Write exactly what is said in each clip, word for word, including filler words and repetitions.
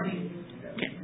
morning. Okay.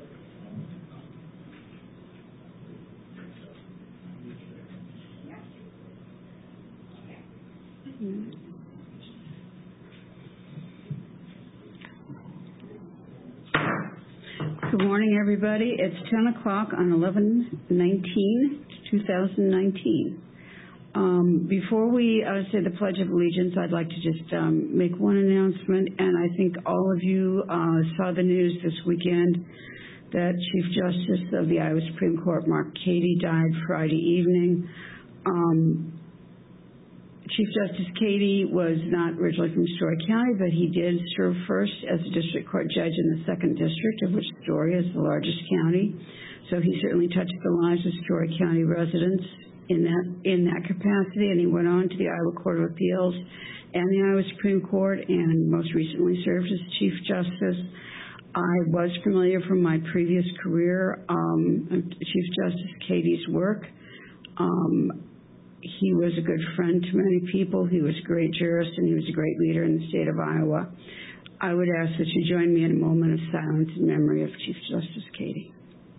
Good morning, everybody. It's ten o'clock on eleven nineteen, twenty nineteen. Um, before we uh, say the Pledge of Allegiance, I'd like to just um, make one announcement, and I think all of you uh, saw the news this weekend that Chief Justice of the Iowa Supreme Court, Mark Cady, died Friday evening. Um, Chief Justice Cady was not originally from Story County, but he did serve first as a district court judge in the second district, of which Story is the largest county. So he certainly touched the lives of Story County residents in that in that capacity, and he went on to the Iowa Court of Appeals and the Iowa Supreme Court, and most recently served as Chief Justice. I was familiar from my previous career um, of Chief Justice Cady's work. Um, He was a good friend to many people. He was a great jurist, and he was a great leader in the state of Iowa. I would ask that you join me in a moment of silence in memory of Chief Justice Cady.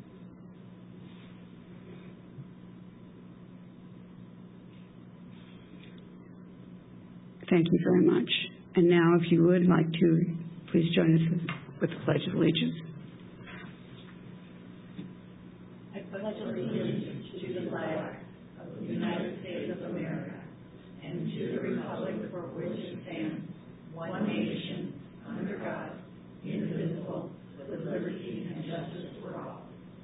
Thank you very much. And now, if you would like to, please join us with the Pledge of Allegiance. I pledge allegiance to the flag of the United States of America and to the republic for which it stands, one nation, under God, indivisible, with liberty and justice for all.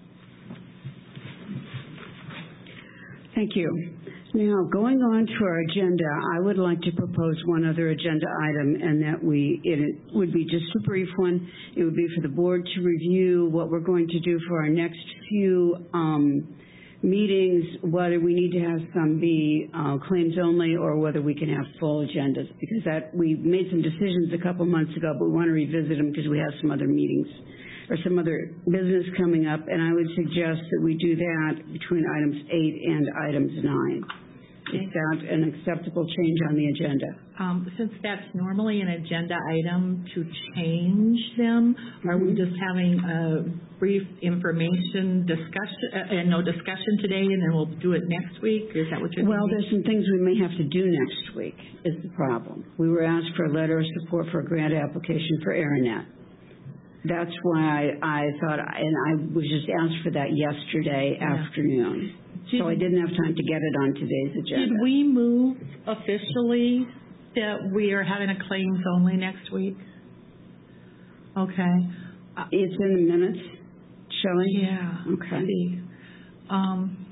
Thank you. Now, going on to our agenda, I would like to propose one other agenda item, and that we, it would be just a brief one. It would be for the board to review what we're going to do for our next few um, meetings, whether we need to have some be uh, claims only or whether we can have full agendas, because that we made some decisions a couple months ago, but we want to revisit them because we have some other meetings or some other business coming up, and I would suggest that we do that between items eight and items nine. Is that an acceptable change on the agenda? Um, since that's normally an agenda item to change them, mm-hmm. Are we just having a brief information discussion uh, and no discussion today, and then we'll do it next week? Is that what you're Well, thinking? there's some things we may have to do next week is the problem. We were asked for a letter of support for a grant application for Aranet. That's why I, I thought, and I was just asked for that yesterday yeah. afternoon. Did, so I didn't have time to get it on today's agenda. Did we move officially that we are having a claims only next week? Okay. Uh, it's in the minutes, Shelley? Yeah. Okay. See. Um,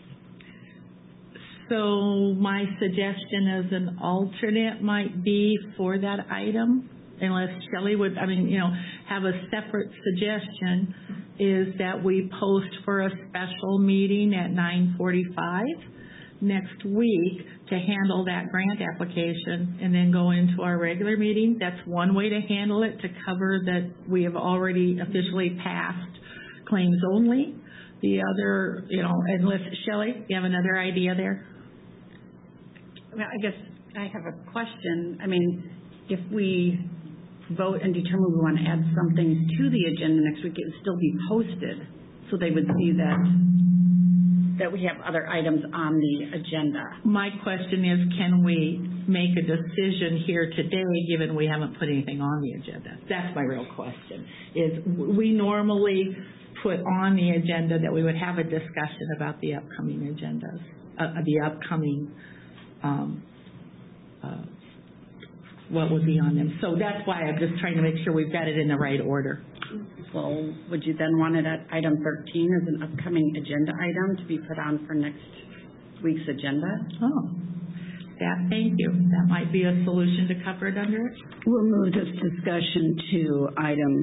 so my suggestion as an alternate might be for that item, unless Shelley would, I mean, you know, have a separate suggestion, is that we post for a special meeting at nine forty-five next week to handle that grant application and then go into our regular meeting. That's one way to handle it, to cover that we have already officially passed claims only. The other, you know, unless, Shelley, you have another idea there? Well, I guess I have a question. I mean, if we vote and determine we want to add something to the agenda next week, it would still be posted so they would see that that we have other items on the agenda. My question is, can we make a decision here today given we haven't put anything on the agenda? That's my real question. Is we normally put on the agenda that we would have a discussion about the upcoming agendas, uh, the upcoming um, uh, what would be on them. So that's why I'm just trying to make sure we've got it in the right order. Well, would you then want it at item thirteen as an upcoming agenda item to be put on for next week's agenda? Oh, that, thank you. That might be a solution to cover it under it. We'll move this discussion to item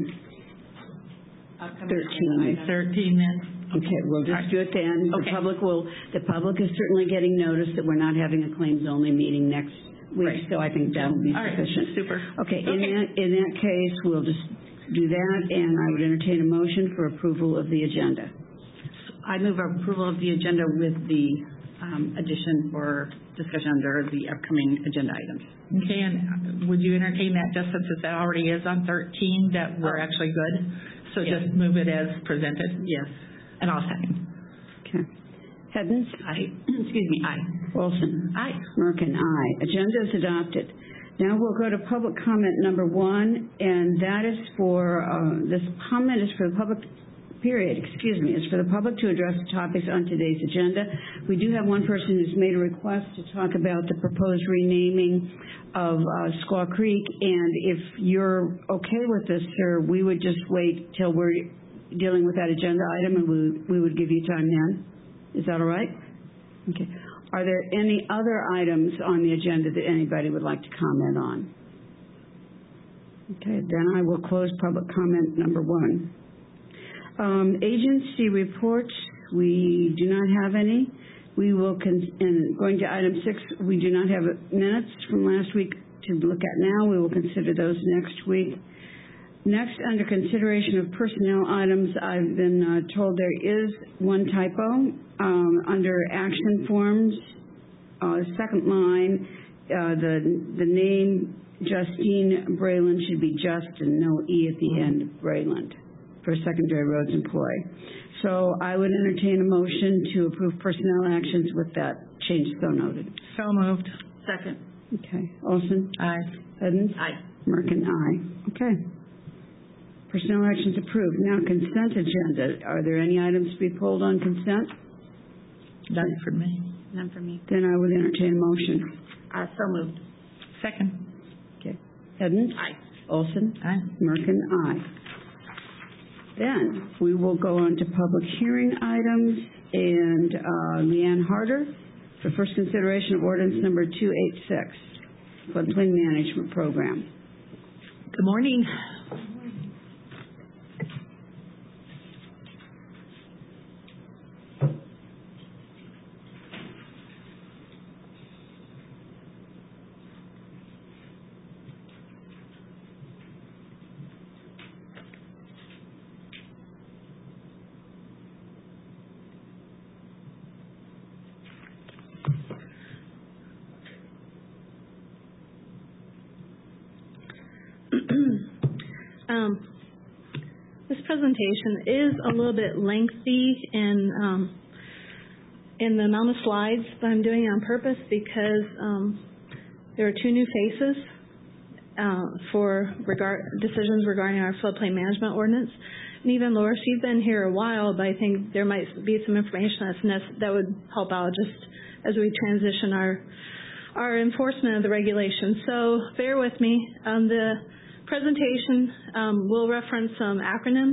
thirteen. thirteen then. Okay, we'll just right. do it then. Okay. The public will, the public is certainly getting notice that we're not having a claims only meeting next week, right. So I think that will be All sufficient. Right. Super. Okay, okay. In, that, in that case, we'll just do that, and I would entertain a motion for approval of the agenda. I move approval of the agenda with the um, addition for discussion under the upcoming agenda items. Okay, and would you entertain that just since that already is on thirteen, that we're Oh. actually good? So Yes. just move it as presented? Yes. And I'll second. Okay. Hens? Aye. Excuse me, aye. Wilson? Aye. Merkin, aye. Agenda is adopted. Now we'll go to public comment number one, and that is for, uh, this comment is for the public, period, excuse me, is for the public to address the topics on today's agenda. We do have one person who's made a request to talk about the proposed renaming of uh, Squaw Creek, and if you're okay with this, sir, we would just wait till we're dealing with that agenda item, and we, we would give you time then. Is that all right? Okay. Are there any other items on the agenda that anybody would like to comment on? Okay, then I will close public comment number one. Um, agency reports, we do not have any. We will, con and going to item six, we do not have minutes from last week to look at now. We will consider those next week. Next, under consideration of personnel items, I've been uh, told there is one typo um, under action forms. Uh, second line, uh, the the name Justine Brayland should be just and no E at the end of Brayland for a secondary roads employee. So I would entertain a motion to approve personnel actions with that change so noted. So moved. Second. Okay. Olson? Aye. Edens? Aye. Merkin, aye. Okay. Personnel actions approved. Now consent agenda. Are there any items to be pulled on consent? Done for me. None for me. Then I would entertain a motion. Uh, so moved. Second. Okay. Edens? Aye. Olson? Aye. Merkin, aye. Then we will go on to public hearing items, and uh, Leanne Harder for first consideration of ordinance number two eighty-six, floodplain management program. Good morning. Um, this presentation is a little bit lengthy in um, in the amount of slides, but I'm doing it on purpose because um, there are two new faces uh, for regard decisions regarding our floodplain management ordinance. And even Laura, she's been here a while, but I think there might be some information that's nec- that would help out just as we transition our our enforcement of the regulations. So bear with me. Um, the presentation um, will reference some acronyms.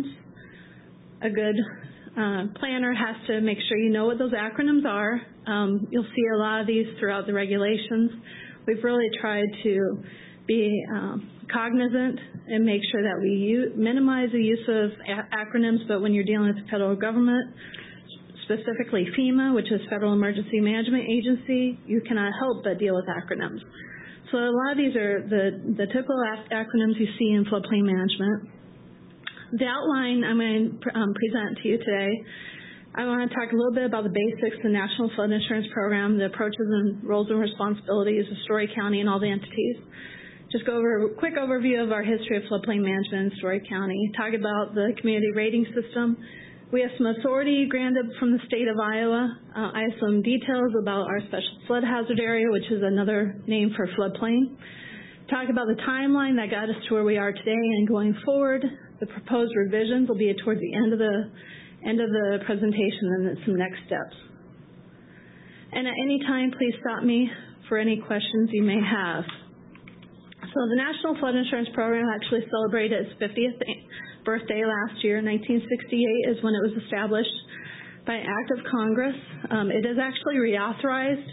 A good uh, planner has to make sure you know what those acronyms are. Um, you'll see a lot of these throughout the regulations. We've really tried to be um, cognizant and make sure that we use, minimize the use of a- acronyms, but when you're dealing with the federal government, specifically FEMA, which is Federal Emergency Management Agency, you cannot help but deal with acronyms. So a lot of these are the, the typical ac- acronyms you see in floodplain management. The outline I'm going to um, present to you today, I want to talk a little bit about the basics of the National Flood Insurance Program, the approaches and roles and responsibilities of Story County and all the entities. Just go over a quick overview of our history of floodplain management in Story County, talk about the community rating system. We have some authority granted from the state of Iowa. Uh, I have some details about our special flood hazard area, which is another name for floodplain. Talk about the timeline that got us to where we are today and going forward. The proposed revisions will be towards the end of the end of the presentation and then some next steps. And at any time, please stop me for any questions you may have. So the National Flood Insurance Program actually celebrated its fiftieth birthday last year. nineteen sixty-eight is when it was established by an act of Congress. Um, it is actually reauthorized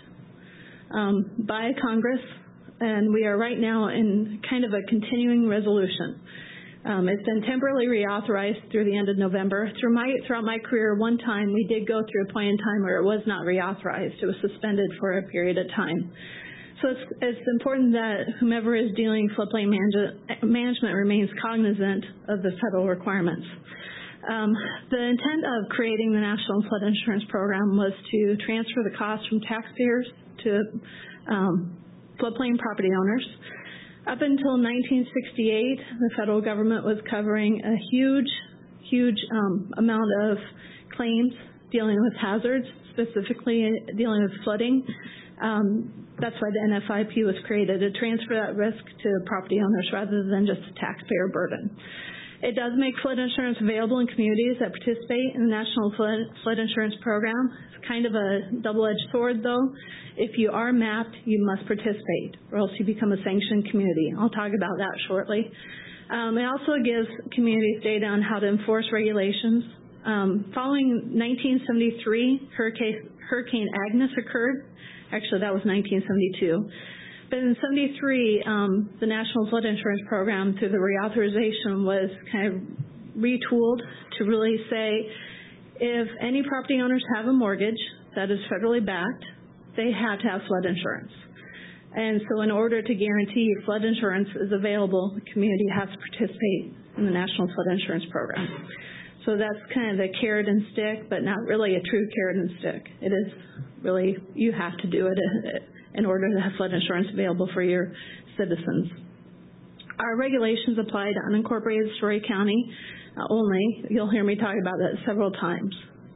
um, by Congress, and we are right now in kind of a continuing resolution. Um, it's been temporarily reauthorized through the end of November. Through my, throughout my career, one time we did go through a point in time where it was not reauthorized. It was suspended for a period of time. So it's, it's important that whomever is dealing floodplain manage, management remains cognizant of the federal requirements. Um, the intent of creating the National Flood Insurance Program was to transfer the cost from taxpayers to um, floodplain property owners. Up until nineteen sixty-eight, the federal government was covering a huge, huge um, amount of claims dealing with hazards, specifically dealing with flooding. Um, that's why the N F I P was created, to transfer that risk to property owners rather than just a taxpayer burden. It does make flood insurance available in communities that participate in the National Flood, Flood Insurance Program. It's kind of a double-edged sword, though. If you are mapped, you must participate, or else you become a sanctioned community. I'll talk about that shortly. Um, it also gives communities data on how to enforce regulations. Um, following nineteen seventy-three, Hurricane, Hurricane Agnes occurred. Actually, that was nineteen seventy-two. But in seventy-three, um, the National Flood Insurance Program, through the reauthorization, was kind of retooled to really say if any property owners have a mortgage that is federally backed, they have to have flood insurance. And so in order to guarantee flood insurance is available, the community has to participate in the National Flood Insurance Program. So that's kind of the carrot and stick, but not really a true carrot and stick. It is really, you have to do it in order to have flood insurance available for your citizens. Our regulations apply to unincorporated Story County uh, only. You'll hear me talk about that several times.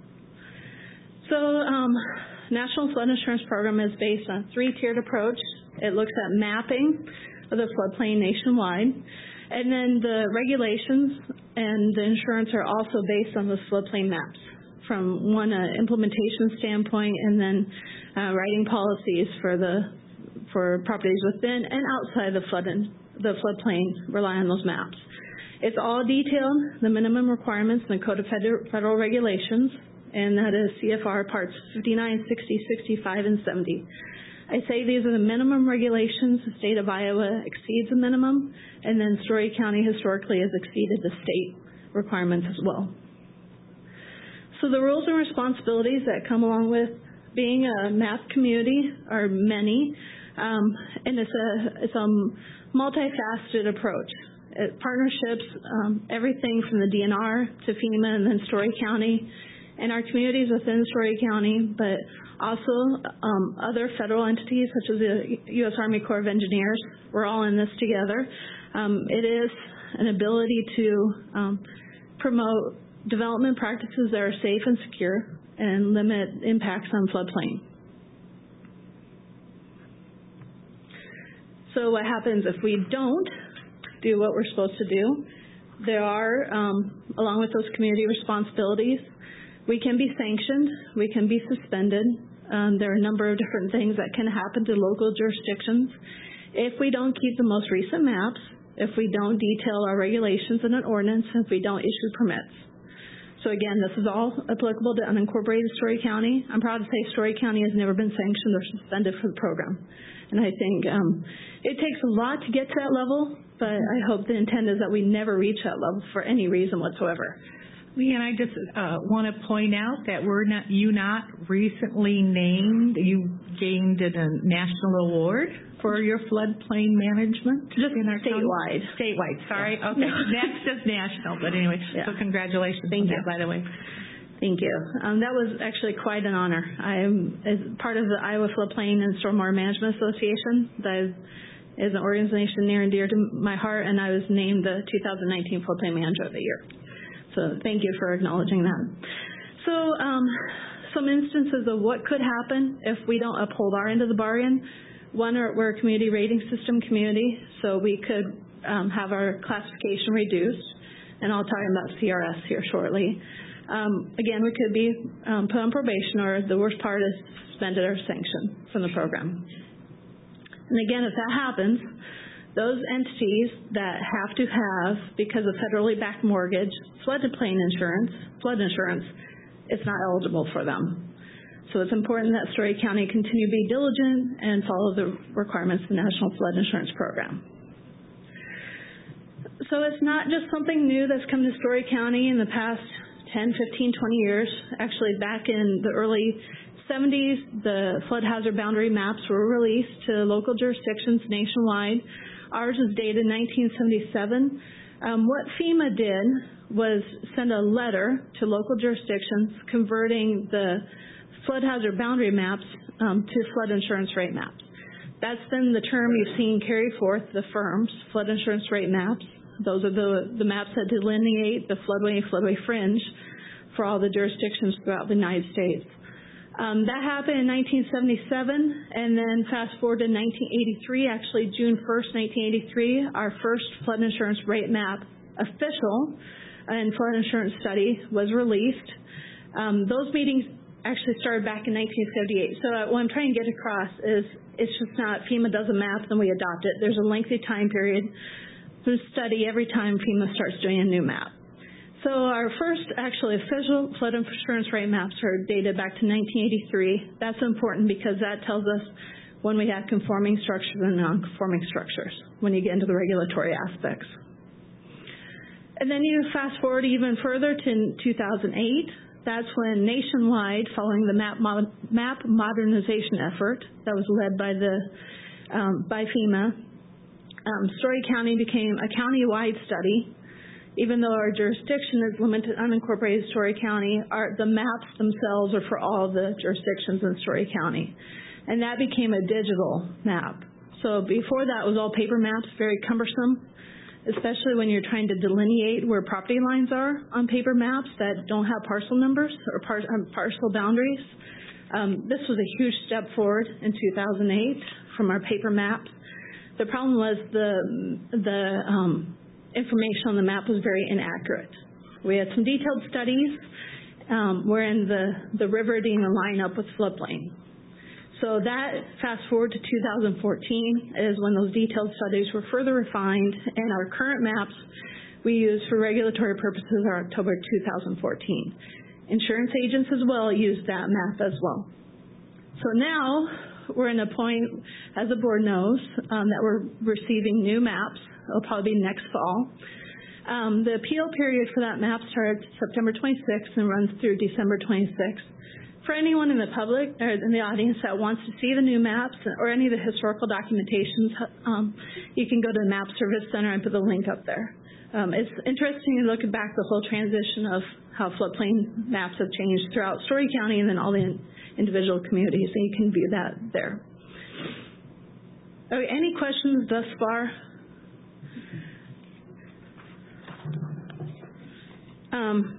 So um, National Flood Insurance Program is based on a three-tiered approach. It looks at mapping of the floodplain nationwide. And then the regulations and the insurance are also based on the floodplain maps from one uh, implementation standpoint, and then uh, writing policies for the for properties within and outside the flood in, the floodplain rely on those maps. It's all detailed, the minimum requirements in the Code of Federal, Federal Regulations, and that is C F R Parts fifty-nine, sixty, sixty-five, and seventy. I say these are the minimum regulations. The state of Iowa exceeds the minimum, and then Story County historically has exceeded the state requirements as well. So the rules and responsibilities that come along with being a math community are many, um, and it's a, it's a multifaceted approach. It, partnerships, um, everything from the D N R to FEMA and then Story County, and our communities within Story County, but also um, other federal entities such as the U S Army Corps of Engineers. We're all in this together. Um, it is an ability to um, promote development practices that are safe and secure and limit impacts on floodplain. So what happens if we don't do what we're supposed to do? There are, um, along with those community responsibilities, we can be sanctioned, we can be suspended. Um, there are a number of different things that can happen to local jurisdictions. If we don't keep the most recent maps, if we don't detail our regulations in an ordinance, if we don't issue permits. So again, this is all applicable to unincorporated Story County. I'm proud to say Story County has never been sanctioned or suspended for the program. And I think um, it takes a lot to get to that level, but I hope the intent is that we never reach that level for any reason whatsoever. Leanne, I just uh, want to point out that we're not, you not recently named, you gained a national award for your floodplain management? Just in our statewide. County? Statewide, sorry. Yeah. Okay, next is national, but anyway, yeah. so congratulations Thank on you. that, by the way. Thank you. Um, that was actually quite an honor. I am as part of the Iowa Floodplain and Stormwater Management Association. That is an organization near and dear to my heart, and I was named the two thousand nineteen Floodplain Manager of the Year. So thank you for acknowledging that. So um, some instances of what could happen if we don't uphold our end of the bargain. One, we're a community rating system community, so we could um, have our classification reduced, and I'll talk about C R S here shortly. Um, again, we could be um, put on probation, or the worst part is suspended or sanctioned from the program. And again, if that happens, those entities that have to have, because of federally backed mortgage, floodplain insurance, flood insurance, it's not eligible for them. So it's important that Story County continue to be diligent and follow the requirements of the National Flood Insurance Program. So it's not just something new that's come to Story County in the past ten, fifteen, twenty years. Actually, back in the early seventies, the flood hazard boundary maps were released to local jurisdictions nationwide. Ours is dated nineteen seventy-seven. Um, what FEMA did was send a letter to local jurisdictions converting the flood hazard boundary maps um, to flood insurance rate maps. That's been the term you've seen carry forth, the firms, flood insurance rate maps. Those are the, the maps that delineate the floodway and floodway fringe for all the jurisdictions throughout the United States. Um, that happened in nineteen seventy-seven, and then fast forward to nineteen eighty-three, actually June first, nineteen eighty-three, our first flood insurance rate map official and flood insurance study was released. Um, those meetings actually started back in nineteen seventy-eight. So uh, what I'm trying to get across is it's just not FEMA does a map, then we adopt it. There's a lengthy time period to study every time FEMA starts doing a new map. So our first actually official flood insurance rate maps are dated back to nineteen eighty-three. That's important because that tells us when we have conforming structures and non-conforming structures, when you get into the regulatory aspects. And then you fast forward even further to two thousand eight. That's when nationwide, following the map, mod, map modernization effort that was led by, the, um, by FEMA, um, Story County became a county-wide study. Even though our jurisdiction is limited to unincorporated Story County, our, the maps themselves are for all the jurisdictions in Story County. And that became a digital map. So before that was all paper maps, very cumbersome, especially when you're trying to delineate where property lines are on paper maps that don't have parcel numbers or par um, parcel boundaries. Um, this was a huge step forward in two thousand eight from our paper maps. The problem was the, the um, information on the map was very inaccurate. We had some detailed studies um, wherein the, the river didn't even line up with floodplain. So that, fast forward to two thousand fourteen, is when those detailed studies were further refined, and our current maps we use for regulatory purposes are October two thousand fourteen. Insurance agents as well use that map as well. So now we're in a point, as the board knows, um, that we're receiving new maps. It'll probably be next fall. Um, the appeal period for that map starts September twenty-sixth and runs through December twenty-sixth. For anyone in the public or in the audience that wants to see the new maps or any of the historical documentations, um, you can go to the Map Service Center and put the link up there. Um, it's interesting to look back the whole transition of how floodplain maps have changed throughout Story County and then all the in individual communities, and you can view that there. Okay, any questions thus far? Um,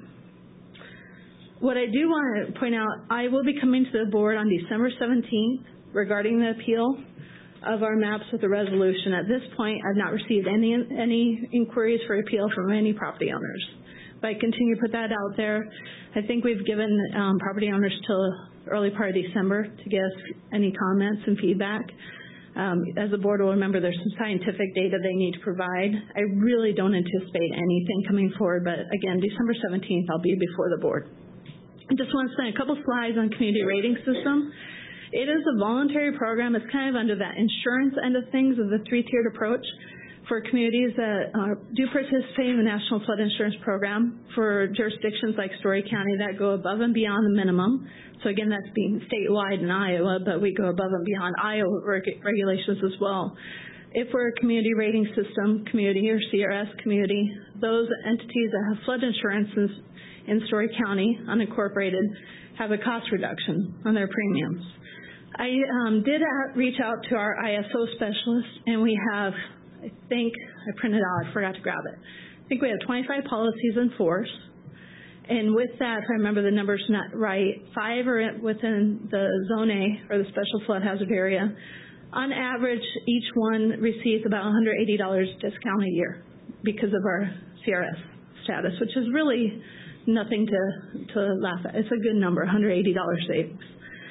what I do want to point out, I will be coming to the board on December seventeenth regarding the appeal of our maps with the resolution. At this point, I've not received any any inquiries for appeal from any property owners. But I continue to put that out there. I think we've given um, property owners till early part of December to give us any comments and feedback. Um, as the board will remember, there's some scientific data they need to provide. I really don't anticipate anything coming forward, but again, December seventeenth, I'll be before the board. I just want to spend a couple slides on community rating system. It is a voluntary program. It's kind of under that insurance end of things of the three-tiered approach for communities that uh, do participate in the National Flood Insurance Program for jurisdictions like Story County that go above and beyond the minimum. So again, that's being statewide in Iowa, but we go above and beyond Iowa reg regulations as well. If we're a community rating system, community or C R S community, those entities that have flood insurance in, in Story County, unincorporated, have a cost reduction on their premiums. I um, did reach out to our I S O specialist, and we have, I think, I printed out, I forgot to grab it. I think we have twenty-five policies in force. And with that, if I remember the numbers not right, five are within the Zone A, or the Special Flood Hazard Area. On average, each one receives about one hundred eighty dollars discount a year because of our C R S status, which is really nothing to, to laugh at. It's a good number, one hundred eighty dollars savings.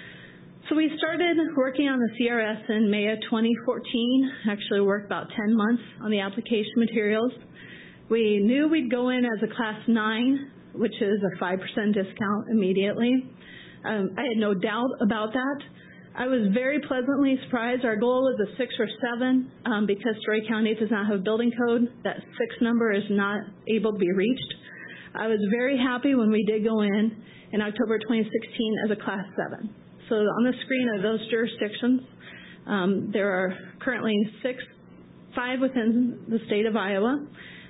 So we started working on the C R S in May of twenty fourteen, actually worked about ten months on the application materials. We knew we'd go in as a class nine, which is a five percent discount immediately. Um, I had no doubt about that. I was very pleasantly surprised. Our goal was a six or seven um, because Story County does not have a building code. That six number is not able to be reached. I was very happy when we did go in in October twenty sixteen as a class seven. So on the screen are those jurisdictions. Um, there are currently six, five within the state of Iowa.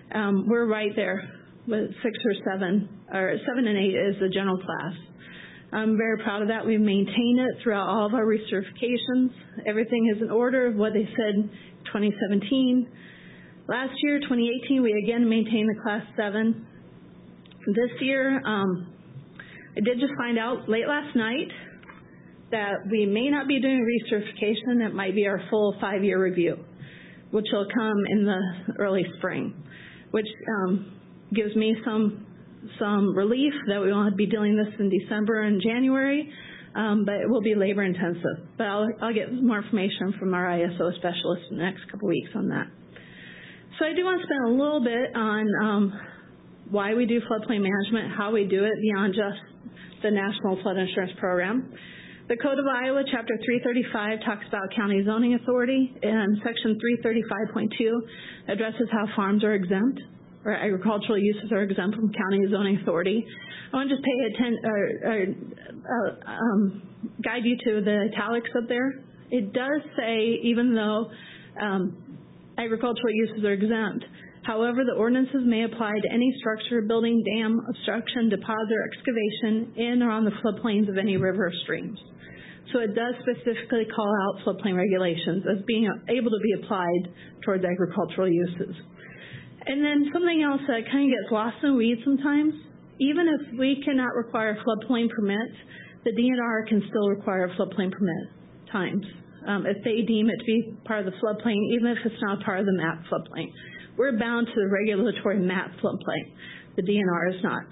Um, we're right there with six or seven, or seven and eight is the general class. I'm very proud of that. We've maintained it throughout all of our recertifications. Everything is in order of what they said in twenty seventeen. Last year, twenty eighteen, we again maintained the class seven. This year, um, I did just find out late last night that we may not be doing recertification. It might be our full five-year review, which will come in the early spring, which um, gives me some some relief that we won't be doing this in December and January, um, but it will be labor intensive. But I'll, I'll get more information from our I S O specialist in the next couple weeks on that. So I do want to spend a little bit on um, why we do floodplain management, how we do it beyond just the National Flood Insurance Program. The Code of Iowa, Chapter three thirty-five, talks about county zoning authority, and Section three thirty-five point two addresses how farms are exempt, or agricultural uses are exempt from county zoning authority. I want to just pay attention, or, or uh, um, guide you to the italics up there. It does say, even though um, agricultural uses are exempt, however, the ordinances may apply to any structure, building, dam, obstruction, deposit, or excavation in or on the floodplains of any river or streams. So it does specifically call out floodplain regulations as being able to be applied towards agricultural uses. And then something else that kind of gets lost in the weeds sometimes, even if we cannot require floodplain permits, the D N R can still require a floodplain permit times. Um, if they deem it to be part of the floodplain, even if it's not part of the map floodplain. We're bound to the regulatory map floodplain. The D N R is not.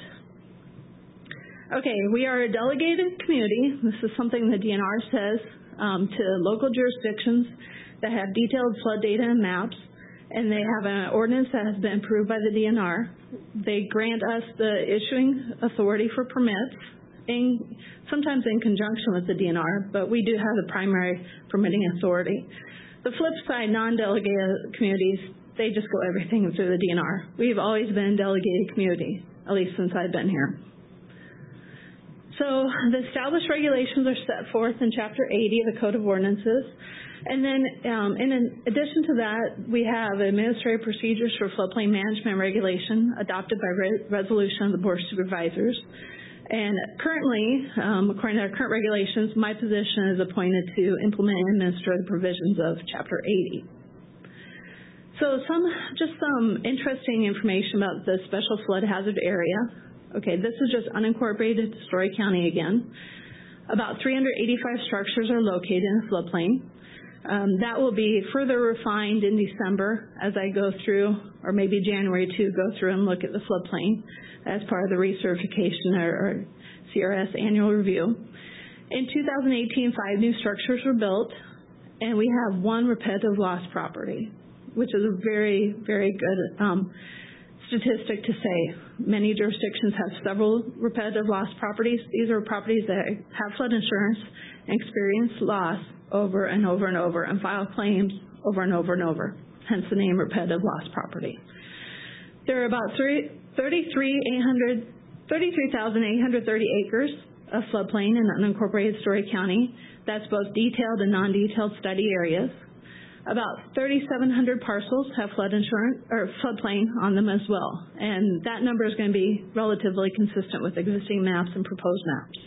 Okay, we are a delegated community. This is something the D N R says um, to local jurisdictions that have detailed flood data and maps, and they have an ordinance that has been approved by the D N R. They grant us the issuing authority for permits, in, sometimes in conjunction with the D N R, but we do have the primary permitting authority. The flip side, non-delegated communities, they just go everything through the D N R. We've always been a delegated community, at least since I've been here. So the established regulations are set forth in Chapter eighty of the Code of Ordinances. And then um, in addition to that, we have Administrative Procedures for Floodplain Management Regulation adopted by re resolution of the Board of Supervisors. And currently, um, according to our current regulations, my position is appointed to implement and administer the provisions of Chapter eighty. So some, just some interesting information about the Special Flood Hazard Area. Okay, this is just unincorporated Story County again. About three hundred eighty-five structures are located in the floodplain. Um, that will be further refined in December as I go through, or maybe January to go through and look at the floodplain as part of the recertification or, or C R S annual review. In two thousand eighteen, five new structures were built, and we have one repetitive loss property, which is a very, very good um, statistic to say. Many jurisdictions have several repetitive loss properties. These are properties that have flood insurance and experience loss over and over and over and file claims over and over and over, hence the name repetitive loss property. There are about thirty-three thousand eight hundred thirty acres of floodplain in unincorporated Story County. That's both detailed and non-detailed study areas. About thirty-seven hundred parcels have flood insurance or floodplain on them as well, and that number is going to be relatively consistent with existing maps and proposed maps.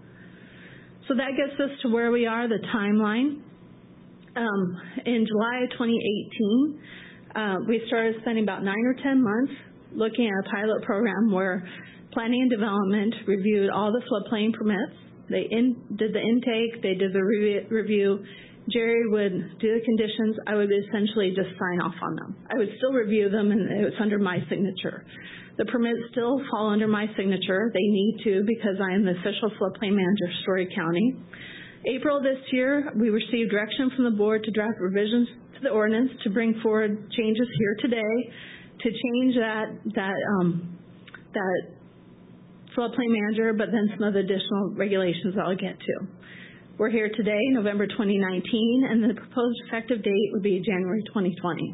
So that gets us to where we are, the timeline. Um, in July of twenty eighteen, uh, we started spending about nine or ten months looking at a pilot program where planning and development reviewed all the floodplain permits. They in, did the intake, they did the re review. Jerry would do the conditions. I would essentially just sign off on them. I would still review them, and it was under my signature. The permits still fall under my signature. They need to because I am the official floodplain manager of Story County. April this year, we received direction from the board to draft revisions to the ordinance to bring forward changes here today to change that that um, that floodplain manager, but then some other additional regulations I'll get to. We're here today, November twenty nineteen, and the proposed effective date would be January twenty twenty.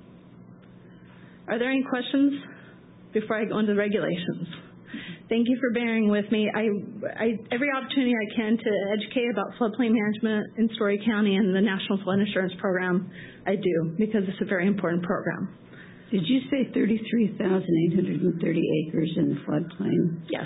Are there any questions before I go into the regulations? Thank you for bearing with me. I, I, every opportunity I can to educate about floodplain management in Story County and the National Flood Insurance Program, I do, because it's a very important program. Did you say thirty-three thousand eight hundred thirty acres in the floodplain? Yes.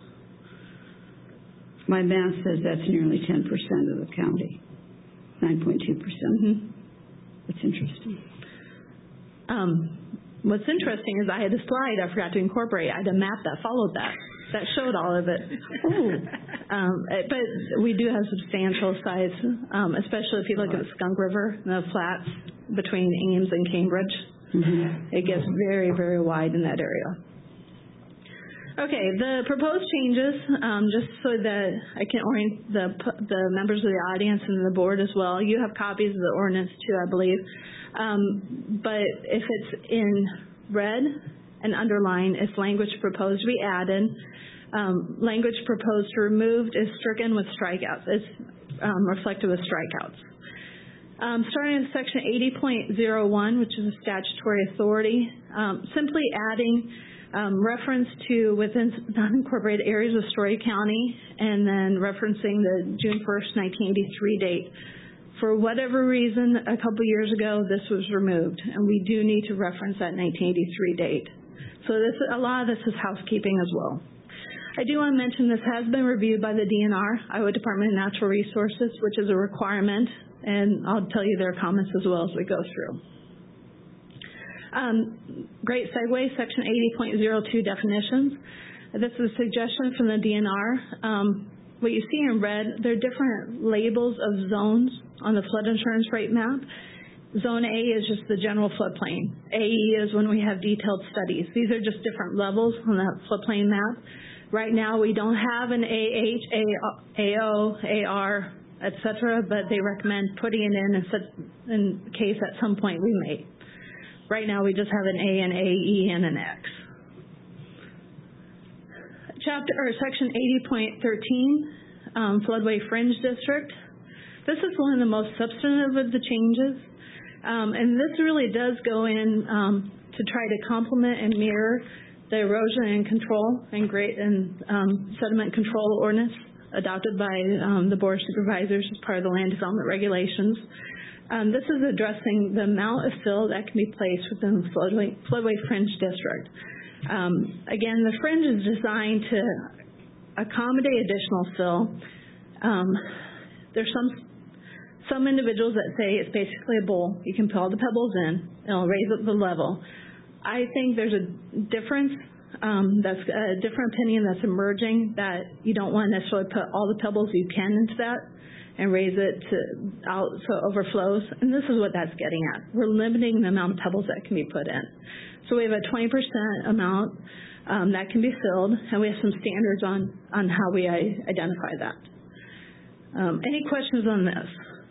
My math says that's nearly ten percent of the county, nine point two percent. Mm-hmm. That's interesting. Um, what's interesting is I had a slide I forgot to incorporate. I had a map that followed that, that showed all of it. Ooh. Um, it- but we do have substantial size, um, especially if you look at the Skunk River, the flats between Ames and Cambridge. Mm-hmm. It gets very, very wide in that area. Okay, the proposed changes, um, just so that I can orient the the members of the audience and the board as well. You have copies of the ordinance too, I believe. Um, but if it's in red and underlined, it's language proposed to be added. Um, language proposed to removed is stricken with strikeouts. It's um, reflective of strikeouts. Um, starting in section eighty point oh one, which is a statutory authority, um, simply adding um, reference to within non-incorporated areas of Story County, and then referencing the June first, nineteen eighty-three date. For whatever reason, a couple years ago, this was removed, and we do need to reference that nineteen eighty-three date. So this, a lot of this is housekeeping as well. I do want to mention this has been reviewed by the D N R, Iowa Department of Natural Resources, which is a requirement, and I'll tell you their comments as well as we go through. Um, great segue, section eighty point oh two definitions. This is a suggestion from the D N R. Um, what you see in red, there are different labels of zones on the flood insurance rate map. Zone A is just the general floodplain. A E is when we have detailed studies. These are just different levels on that floodplain map. Right now we don't have an A H, A O, A R, et cetera, but they recommend putting it in in, such, in case at some point we may. Right now we just have an A, an A, E, and an X. Chapter or section eighty point thirteen, um, floodway fringe district. This is one of the most substantive of the changes, um, and this really does go in um, to try to complement and mirror the erosion and control and great and um, sediment control ordinance adopted by um, the Board of Supervisors as part of the land development regulations. Um, this is addressing the amount of fill that can be placed within the floodway, floodway fringe district. Um, again, the fringe is designed to accommodate additional fill. Um, there's some some individuals that say it's basically a bowl. You can put all the pebbles in, it'll raise up the level. I think there's a difference, um, that's a different opinion that's emerging, that you don't want to necessarily put all the pebbles you can into that and raise it to out so it overflows. And this is what that's getting at. We're limiting the amount of pebbles that can be put in. So we have a twenty percent amount um, that can be filled, and we have some standards on, on how we identify that. Um, any questions on this?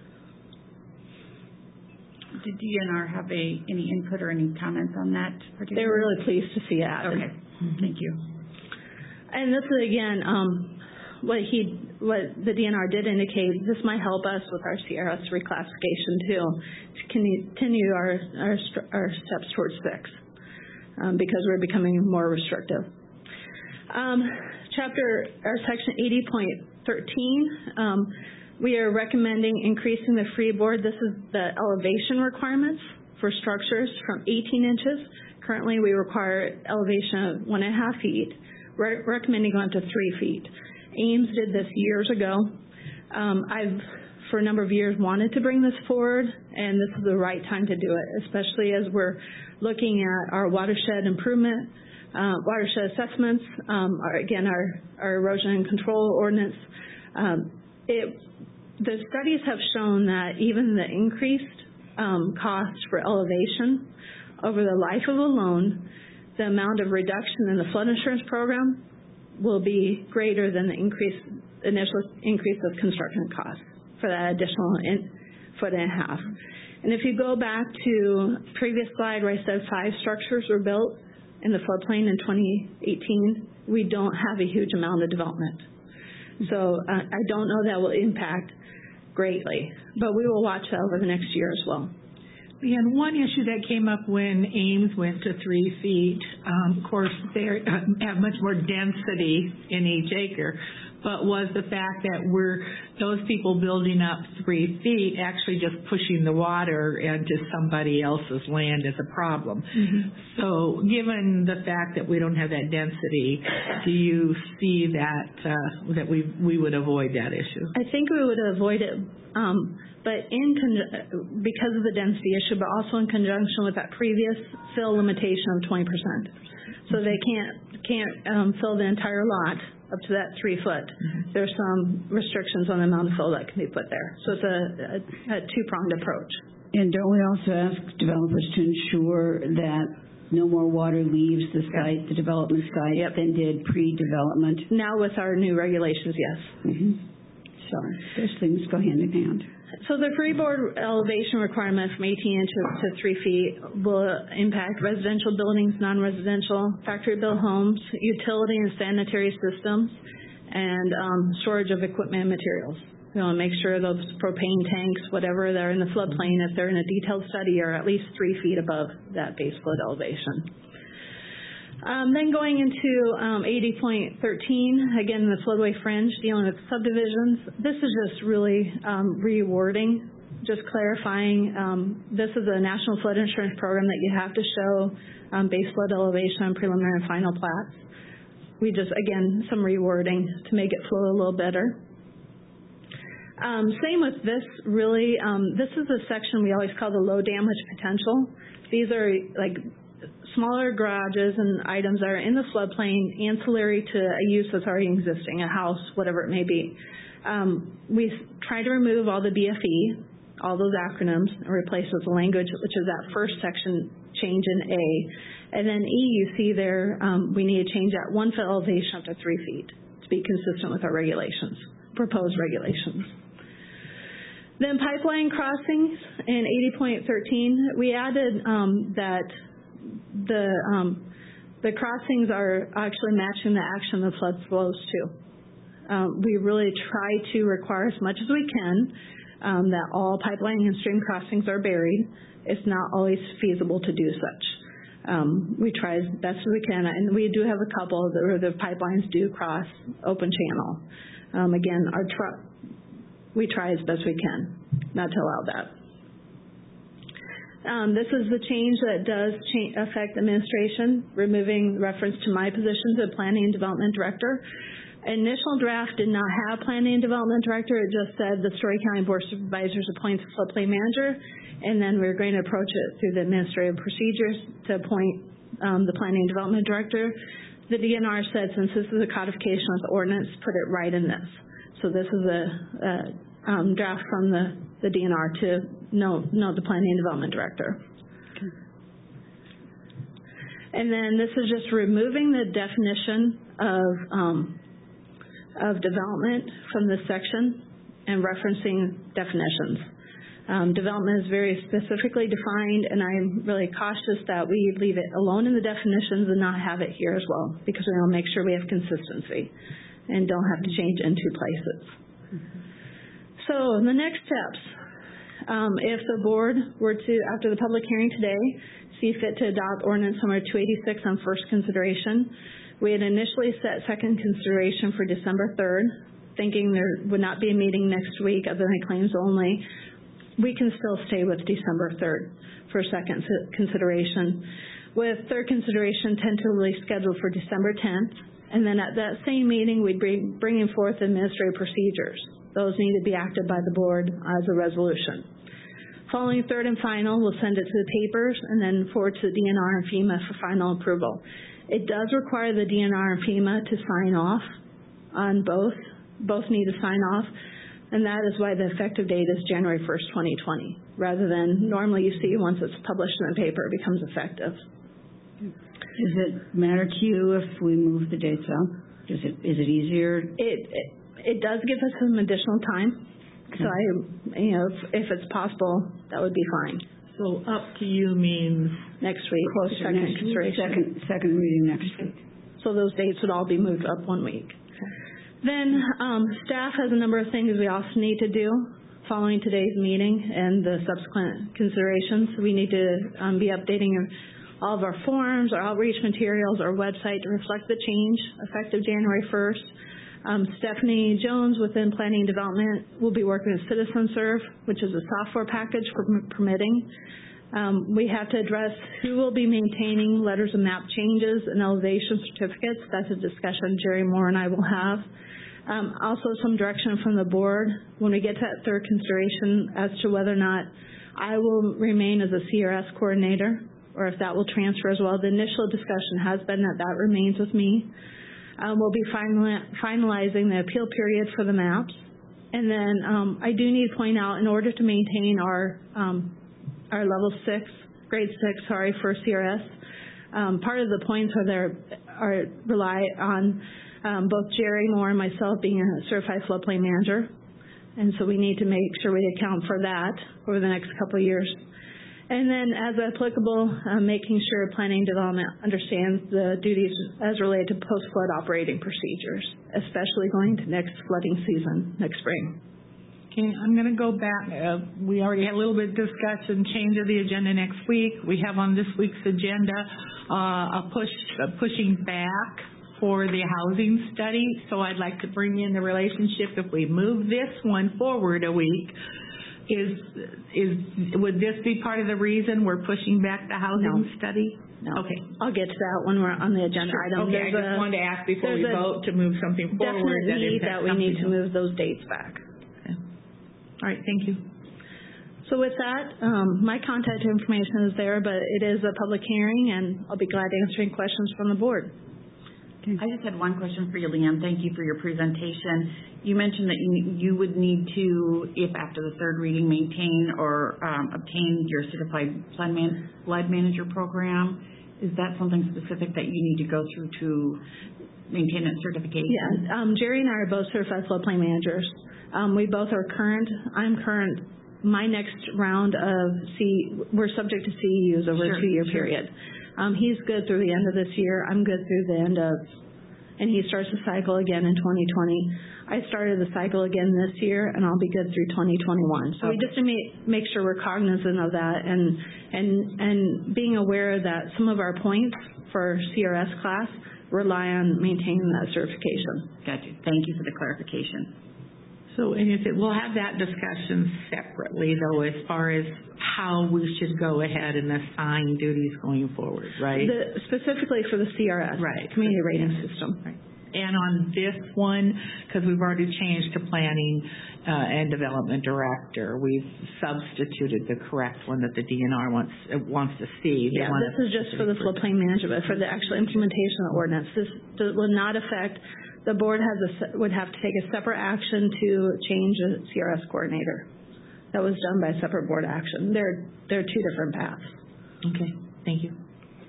Did D N R have a, any input or any comments on that particular? They were really pleased to see that. Okay, thank you. And this is, again, um, what he, what the D N R did indicate, this might help us with our C R S reclassification too, to continue our, our, our steps towards six, um, because we're becoming more restrictive. Um, chapter, or section eighty point thirteen, um, we are recommending increasing the freeboard. This is the elevation requirements for structures from eighteen inches. Currently, we require elevation of one and a half feet. We're recommending going to three feet. Ames did this years ago. Um, I've, for a number of years, wanted to bring this forward, and this is the right time to do it, especially as we're looking at our watershed improvement, uh, watershed assessments, um, our, again, our, our erosion and control ordinance. Um, it, the studies have shown that even the increased um, cost for elevation over the life of a loan, the amount of reduction in the flood insurance program will be greater than the increase, initial increase of construction costs for that additional in, foot and a half. And if you go back to previous slide where I said five structures were built in the floodplain in twenty eighteen, we don't have a huge amount of development. So uh, I don't know that will impact greatly, but we will watch that over the next year as well. And one issue that came up when Ames went to three feet, um, of course, they uh, have much more density in each acre, but was the fact that we're, those people building up three feet actually just pushing the water into somebody else's land is a problem. Mm-hmm. So given the fact that we don't have that density, do you see that, uh, that we, we would avoid that issue? I think we would avoid it, um, but in con- because of the density issue, but also in conjunction with that previous fill limitation of twenty percent. So they can't, can't um, fill the entire lot up to that three foot. Mm-hmm. There's some restrictions on the amount of fill that can be put there. So it's a, a, a two-pronged approach. And don't we also ask developers to ensure that no more water leaves the site, yep. the development site, yep. than did pre-development? Now with our new regulations, yes. Mm-hmm. So those things go hand in hand. So the freeboard elevation requirement from eighteen inches to three feet will impact residential buildings, non-residential, factory-built homes, utility and sanitary systems, and um, storage of equipment and materials. We want to make sure those propane tanks, whatever they're in the floodplain, if they're in a detailed study, are at least three feet above that base flood elevation. Um, then going into um, eighty point thirteen, again, the floodway fringe, dealing with subdivisions. This is just really um, rewording, just clarifying. Um, this is a national flood insurance program that you have to show um, base flood elevation on preliminary and final plats. We just, again, some rewording to make it flow a little better. Um, same with this, really. Um, this is a section we always call the low damage potential. These are like smaller garages and items that are in the floodplain, ancillary to a use that's already existing, a house, whatever it may be. Um, we try to remove all the B F E, all those acronyms, and replace with the language, which is that first section change in A. And then E, you see there, um, we need to change that one foot elevation up to three feet to be consistent with our regulations, proposed regulations. Then pipeline crossings in eighty point thirteen, we added um, that the um, the crossings are actually matching the action the flood flows to. Um, we really try to require as much as we can um, that all pipeline and stream crossings are buried. It's not always feasible to do such. Um, we try as best as we can, and we do have a couple where the pipelines do cross open channel. Um, again, our truck, we try as best we can not to allow that. Um, this is the change that does cha- affect administration, removing reference to my position as Planning and Development Director. Initial draft did not have Planning and Development Director. It just said the Story County Board of Supervisors appoints a floodplain manager, and then we're going to approach it through the administrative procedures to appoint um, the Planning and Development Director. The D N R said, since this is a codification of the ordinance, put it right in this. So this is a, a um, draft from the, the D N R to note, note the Planning and Development Director. Okay. And then this is just removing the definition of um, of development from this section and referencing definitions. Um, development is very specifically defined, and I'm really cautious that we leave it alone in the definitions and not have it here as well, because we want to make sure we have consistency and don't have to change in two places. Mm-hmm. So the next steps, um, if the board were to, after the public hearing today, see fit to adopt ordinance number two eighty-six on first consideration, we had initially set second consideration for December third, thinking there would not be a meeting next week other than claims only. We can still stay with December third for second consideration, with third consideration tentatively scheduled for December tenth, and then at that same meeting we'd be bringing forth administrative procedures. Those need to be acted by the board as a resolution. Following third and final, we'll send it to the papers and then forward to the D N R and FEMA for final approval. It does require the D N R and FEMA to sign off on both. Both need to sign off, and that is why the effective date is January first, twenty twenty, rather than normally you see once it's published in the paper, it becomes effective. Does it matter to you if we move the dates up? Is it, is it easier? It, it It does give us some additional time. Okay. So I, you know, if, if it's possible, that would be fine. So up to you means next week. Closer next week. Second, second reading next week. So those dates would all be moved up one week. Okay. Then um, staff has a number of things we also need to do following today's meeting and the subsequent considerations. We need to um, be updating all of our forms, our outreach materials, our website to reflect the change effective January first. Um, Stephanie Jones within Planning and Development will be working with CitizenServe, which is a software package for permitting. Um, we have to address who will be maintaining letters of map changes and elevation certificates. That's a discussion Jerry Moore and I will have. Um, also some direction from the board when we get to that third consideration as to whether or not I will remain as a C R S coordinator or if that will transfer as well. The initial discussion has been that that remains with me. Um, we'll be final, finalizing the appeal period for the maps. And then um, I do need to point out, in order to maintain our um, our level six, grade six, sorry, for C R S, um, part of the points are there are rely on um, both Jerry Moore and myself being a certified floodplain manager. And so we need to make sure we account for that over the next couple of years. And then, as applicable, uh, making sure planning development understands the duties as related to post-flood operating procedures, especially going to next flooding season, next spring. Okay, I'm going to go back. Uh, we already had a little bit of discussion, change of the agenda next week. We have on this week's agenda uh, a push, a pushing back for the housing study. So I'd like to bring in the relationship. If we move this one forward a week, is is would this be part of the reason we're pushing back the housing No. study? No. Okay. I'll get to that when we're on the agenda Sure. item. Okay, There's I just a, wanted to ask before we there's a vote to move something forward. definite need that we need to something move those dates back. Okay. All right, thank you. So with that, um, my contact information is there, but it is a public hearing, and I'll be glad answering questions from the board. I just had one question for you, Leanne. Thank you for your presentation. You mentioned that you, you would need to, if after the third reading, maintain or um, obtain your certified flood, man, flood manager program. Is that something specific that you need to go through to maintain that certification? Yeah, um, Jerry and I are both certified floodplain managers. Um, we both are current. I'm current. My next round of C, we're subject to C E Us over Sure, a two-year sure. period. Um, he's good through the end of this year. I'm good through the end of, and he starts the cycle again in twenty twenty. I started the cycle again this year, and I'll be good through twenty twenty-one. So Okay. we just to make, make sure we're cognizant of that and, and, and being aware that some of our points for C R S class rely on maintaining that certification. Got you. Thank you for the clarification. So, and if it, we'll have that discussion separately, though, as far as how we should go ahead and assign duties going forward, right? The, specifically for the C R S, Right. Community Rating System. Right. And on this one, because we've already changed to planning uh, and development director, we've substituted the correct one that the D N R wants uh, wants to see. They Yeah, want this is just for the floodplain management, for the actual implementation of the ordinance. This does, will not affect, the board has a, se- would have to take a separate action to change a C R S coordinator. That was done by separate board action. They're, they're two different paths. Okay, thank you.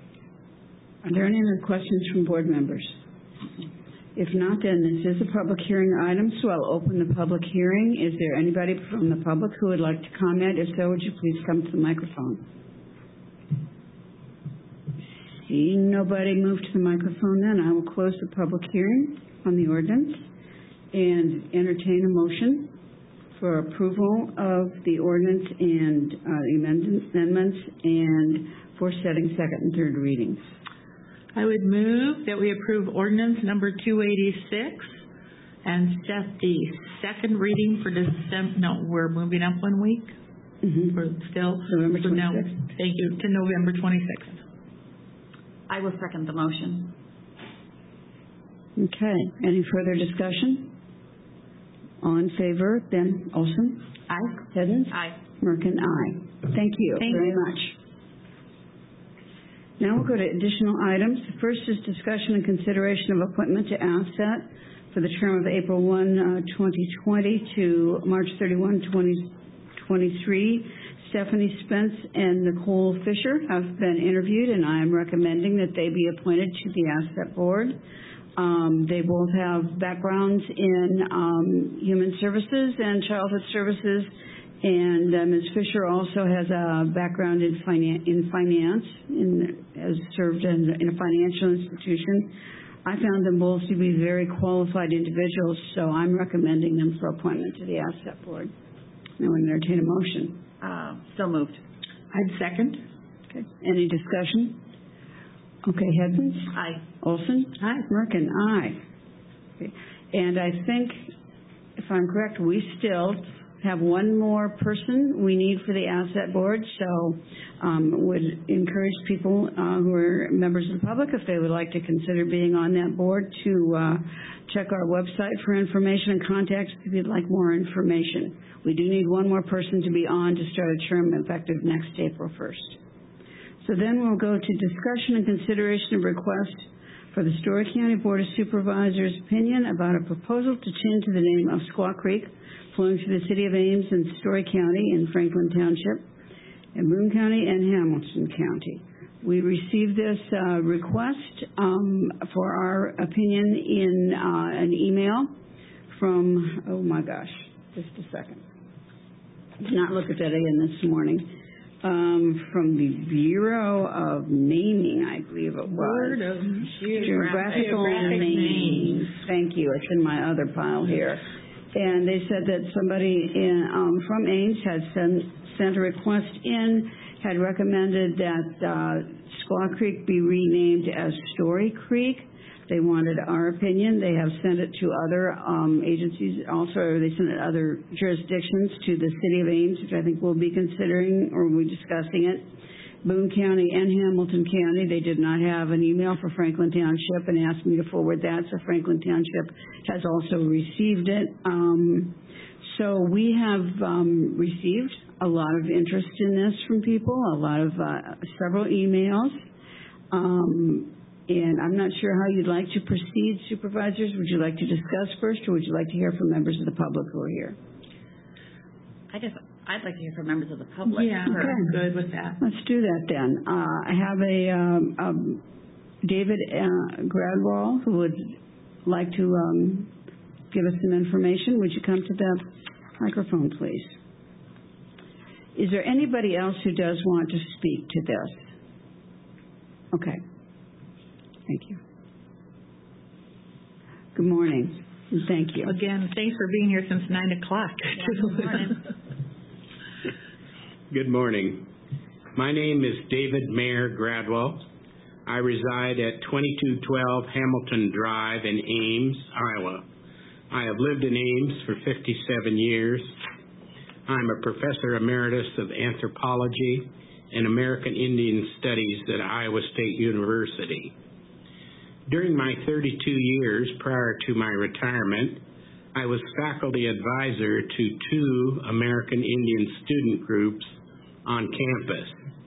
Are there any other questions from board members? If not, then this is a public hearing item, so I'll open the public hearing. Is there anybody from the public who would like to comment? If so, would you please come to the microphone? Seeing nobody move to the microphone, then I will close the public hearing on the ordinance and entertain a motion for approval of the ordinance and uh, the amend- amendments and for setting second and third readings. I would move that we approve ordinance number two eighty-six and set the second reading for December, no, we're moving up one week? Mm-hmm. We're still? November so now- twenty-sixth. Thank you, to November twenty-sixth. I will second the motion. Okay. Any further discussion? All in favor, Ben Olson? Aye. Hiddens? Aye. Merkin, aye. Thank you Thank very you. much. Now we'll go to additional items. The first is discussion and consideration of appointment to ASSET for the term of April first, twenty twenty to March thirty-first, twenty twenty-three. Stephanie Spence and Nicole Fisher have been interviewed, and I am recommending that they be appointed to the ASSET board. Um, they both have backgrounds in um, human services and childhood services, and uh, Miz Fisher also has a background in, finan- in finance, in, has served in, in a financial institution. I found them both to be very qualified individuals, so I'm recommending them for appointment to the ASSET board. I would entertain a motion. Uh, so moved. I'd second. Okay. Any discussion? Okay, Hiddens? Aye. Olson? Aye. Merkin, aye. Okay. And I think, if I'm correct, we still have one more person we need for the asset board, so um, would encourage people uh, who are members of the public, if they would like to consider being on that board, to uh, check our website for information and contact us if you'd like more information. We do need one more person to be on to start a term effective next April first. So then we'll go to discussion and consideration of request for the Story County Board of Supervisors' opinion about a proposal to change the name of Squaw Creek, flowing through the city of Ames and Story County in Franklin Township, in Boone County and Hamilton County. We received this uh, request um, for our opinion in uh, an email from, oh my gosh, just a second. Did not look at that in this morning. Um, from the Bureau of Naming, I believe it was. Board of Geographical Geographic Names. Thank you. It's in my other pile here. And they said that somebody in, um, from Ames had sent, sent a request in, had recommended that uh, Squaw Creek be renamed as Story Creek. They wanted our opinion. They have sent it to other um, agencies also, or they sent it to other jurisdictions, to the city of Ames, which I think we'll be considering, or we're discussing it. Boone County and Hamilton County. They did not have an email for Franklin Township and asked me to forward that, so Franklin Township has also received it. Um, so we have um, received a lot of interest in this from people, a lot of, uh, several emails. Um, and I'm not sure how you'd like to proceed, supervisors. Would you like to discuss first, or would you like to hear from members of the public who are here? I guess I'd like to hear from members of the public. Yeah, Okay. I'm good with that. Let's do that then. Uh, I have a um, um, David uh, Gradwell who would like to um, give us some information. Would you come to the microphone, please? Is there anybody else who does want to speak to this? Okay. Thank you. Good morning, and thank you. Again, thanks for being here since nine o'clock. Good morning. Good morning. My name is David Mayer Gradwell. I reside at twenty-two twelve Hamilton Drive in Ames, Iowa. I have lived in Ames for fifty-seven years. I'm a professor emeritus of anthropology and American Indian Studies at Iowa State University. During my thirty-two years prior to my retirement, I was faculty advisor to two American Indian student groups on campus,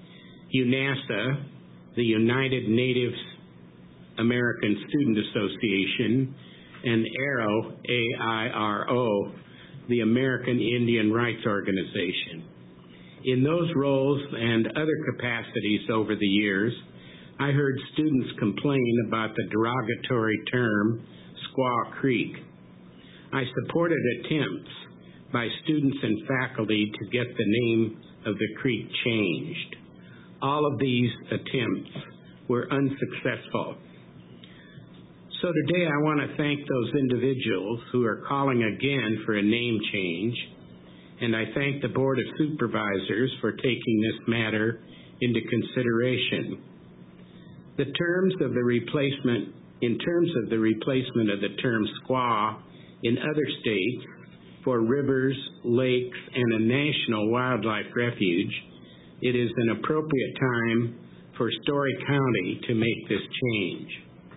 UNASA, the United Native American Student Association, and AIRO, A I R O, the American Indian Rights Organization. In those roles and other capacities over the years, I heard students complain about the derogatory term Squaw Creek. I supported attempts by students and faculty to get the name of the creek changed. All of these attempts were unsuccessful. So today I want to thank those individuals who are calling again for a name change, and I thank the Board of Supervisors for taking this matter into consideration. The terms of the replacement, in terms of the replacement of the term squaw in other states for rivers, lakes, and a national wildlife refuge, it is an appropriate time for Story County to make this change.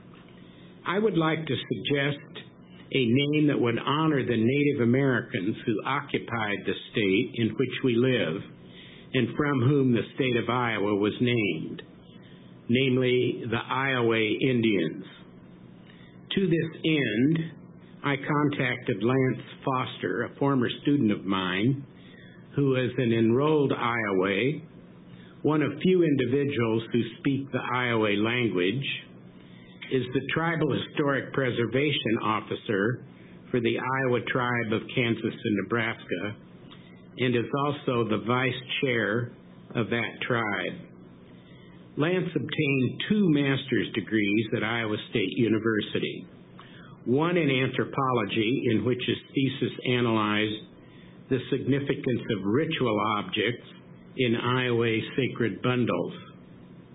I would like to suggest a name that would honor the Native Americans who occupied the state in which we live and from whom the state of Iowa was named, namely the Iowa Indians. To this end, I contacted Lance Foster, a former student of mine, who is an enrolled Iowa, one of few individuals who speak the Iowa language, is the Tribal Historic Preservation Officer for the Iowa Tribe of Kansas and Nebraska, and is also the Vice Chair of that tribe. Lance obtained two master's degrees at Iowa State University, one in anthropology, in which his thesis analyzed the significance of ritual objects in Iowa sacred bundles,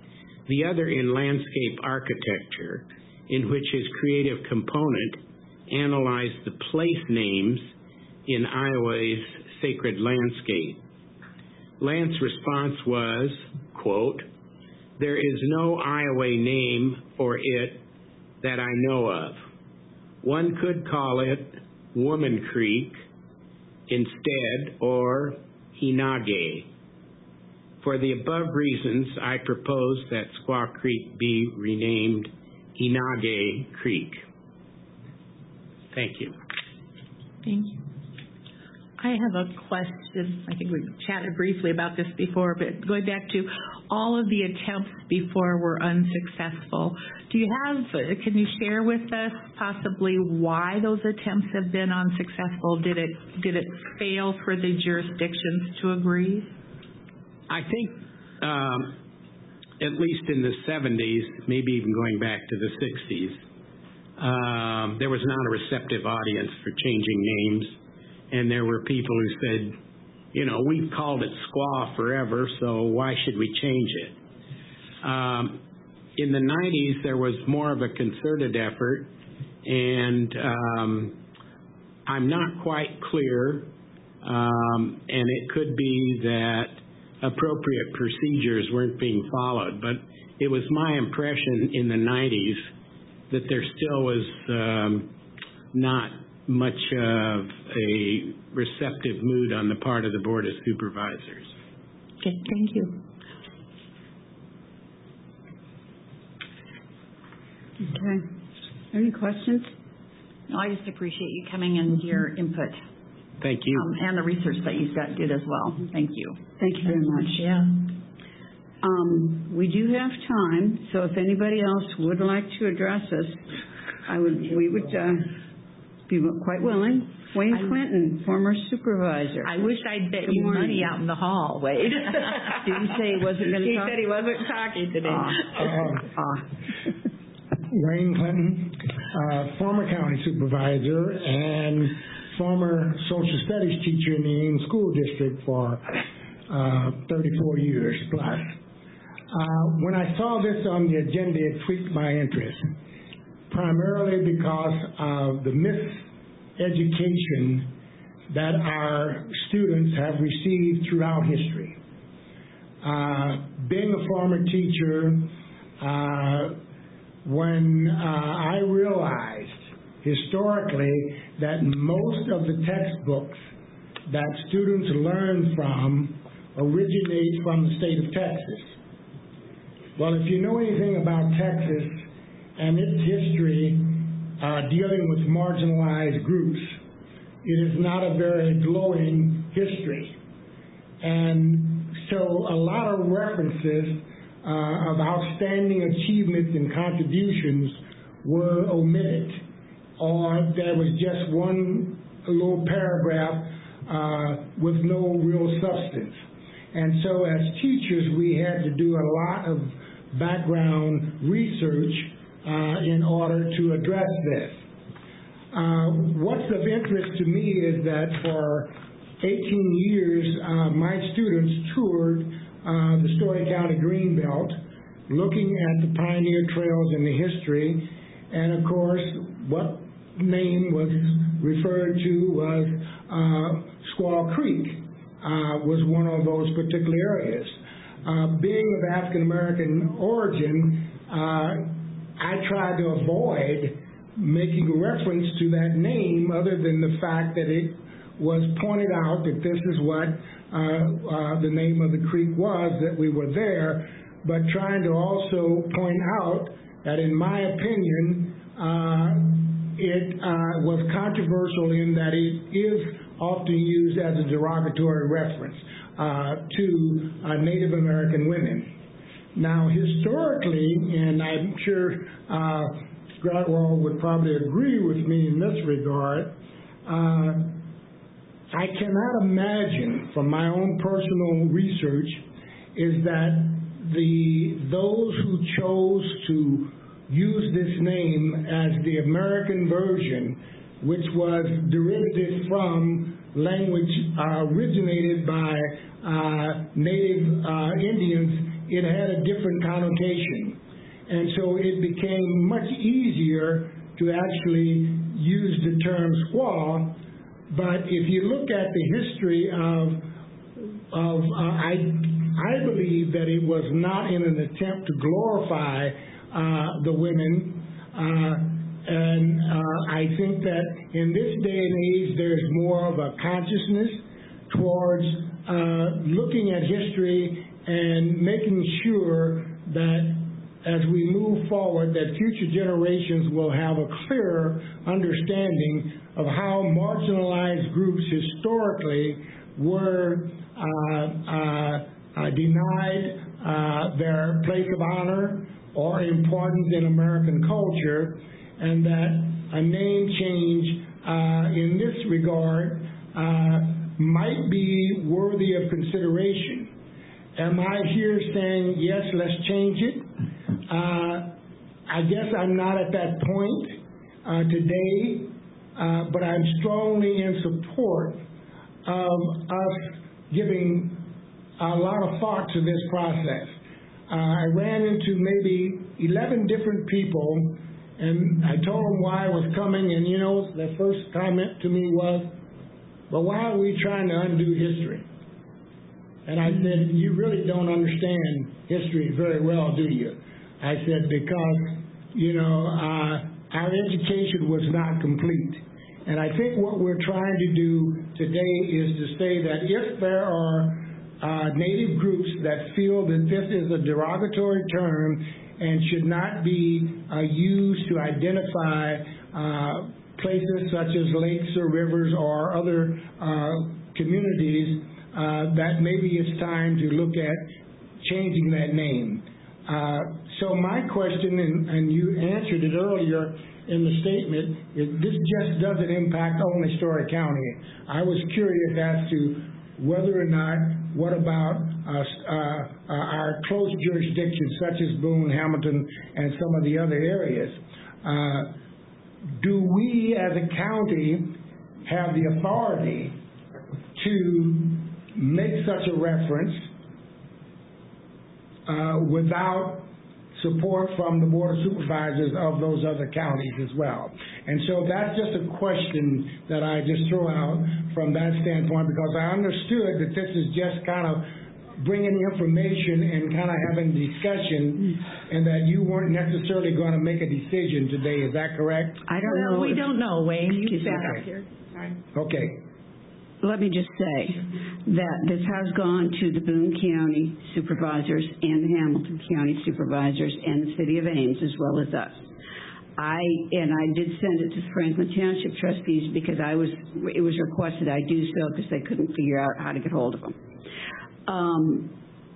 the other in landscape architecture, in which his creative component analyzed the place names in Iowa's sacred landscape. Lance's response was, quote, "There is no Iowa name for it that I know of. One could call it Woman Creek instead, or Hinage. For the above reasons, I propose that Squaw Creek be renamed Hinage Creek." Thank you. Thank you. I have a question. I think we chatted briefly about this before, but going back to all of the attempts before were unsuccessful. Do you have, can you share with us possibly why those attempts have been unsuccessful? Did it, did it fail for the jurisdictions to agree? I think, um, at least in the seventies, maybe even going back to the sixties, um, there was not a receptive audience for changing names. And there were people who said, you know, we've called it Squaw forever, so why should we change it? Um, in the nineties, there was more of a concerted effort, and um, I'm not quite clear, um, and it could be that appropriate procedures weren't being followed, but it was my impression in the nineties that there still was um, not much of a receptive mood on the part of the Board of Supervisors. Okay, thank you. Okay. Any questions? No, I just appreciate you coming and your input Thank you. um, and the research that you got did as well. Thank you. Thank you very much. Yeah. Um, we do have time, so if anybody else would like to address us, I would. We would uh, be quite willing. Wayne I, Quinton, former supervisor. I wish I'd bet Good you morning. money out in the hall, Wade. Did he say he wasn't going to He talk? said he wasn't talking today. Ah. Ah. Wayne Clinton, uh, former county supervisor and former social studies teacher in the Ames School District for uh, thirty-four years plus. Uh, when I saw this on the agenda, it piqued my interest, primarily because of the miseducation that our students have received throughout history. Uh, being a former teacher, uh, when uh, I realized historically that most of the textbooks that students learn from originate from the state of Texas. Well, if you know anything about Texas and its history uh, dealing with marginalized groups, it is not a very glowing history. And so a lot of references uh, of outstanding achievements and contributions were omitted, or there was just one little paragraph uh, with no real substance. And so as teachers, we had to do a lot of background research uh, in order to address this. Uh, what's of interest to me is that for eighteen years, uh, my students toured uh, the Story County Greenbelt, looking at the pioneer trails and the history, and of course, what name was referred to was uh, Squaw Creek, uh, was one of those particular areas. Uh, being of African American origin, uh, I tried to avoid making reference to that name other than the fact that it was pointed out that this is what uh, uh, the name of the creek was, that we were there, but trying to also point out that in my opinion, uh, it uh, was controversial in that it is often used as a derogatory reference uh, to uh, Native American women. Now, historically, and I'm sure uh, Gradwell would probably agree with me in this regard, uh, I cannot imagine from my own personal research is that the those who chose to use this name as the American version, which was derivative from language uh, originated by uh, native uh, Indians, it had a different connotation. And so it became much easier to actually use the term squaw, but if you look at the history of, of uh, I, I believe that it was not in an attempt to glorify uh, the women, uh, and uh, I think that in this day and age there's more of a consciousness towards uh, looking at history and making sure that as we move forward, that future generations will have a clearer understanding of how marginalized groups historically were uh, uh, uh, denied uh, their place of honor or importance in American culture, and that a name change uh, in this regard uh, might be worthy of consideration. Am I here saying, yes, let's change it? Uh, I guess I'm not at that point uh, today, uh, but I'm strongly in support of us giving a lot of thought to this process. Uh, I ran into maybe eleven different people, and I told them why I was coming, and you know, the first comment to me was, well, why are we trying to undo history? And I said, you really don't understand history very well, do you? I said, because, you know, uh, our education was not complete. And I think what we're trying to do today is to say that if there are uh, Native groups that feel that this is a derogatory term and should not be uh, used to identify uh, places such as lakes or rivers or other uh, communities, uh, that maybe it's time to look at changing that name. Uh, so my question, and, and you answered it earlier in the statement, is this just doesn't impact only Story County. I was curious as to whether or not, what about uh, uh, uh, our close jurisdictions such as Boone, Hamilton, and some of the other areas. Uh, do we as a county have the authority to make such a reference uh, without support from the Board of Supervisors of those other counties as well? And so that's just a question that I just throw out from that standpoint, because I understood that this is just kind of bringing information and kind of having discussion, and that you weren't necessarily going to make a decision today. Is that correct? I don't Well, know. we if- don't know, Wayne. You Excuse me. sat up here. Sorry. Okay. Let me just say that this has gone to the Boone County Supervisors and the Hamilton County Supervisors and the City of Ames, as well as us. I and I did send it to Franklin Township trustees because I was it was requested I do so because they couldn't figure out how to get hold of them. Um,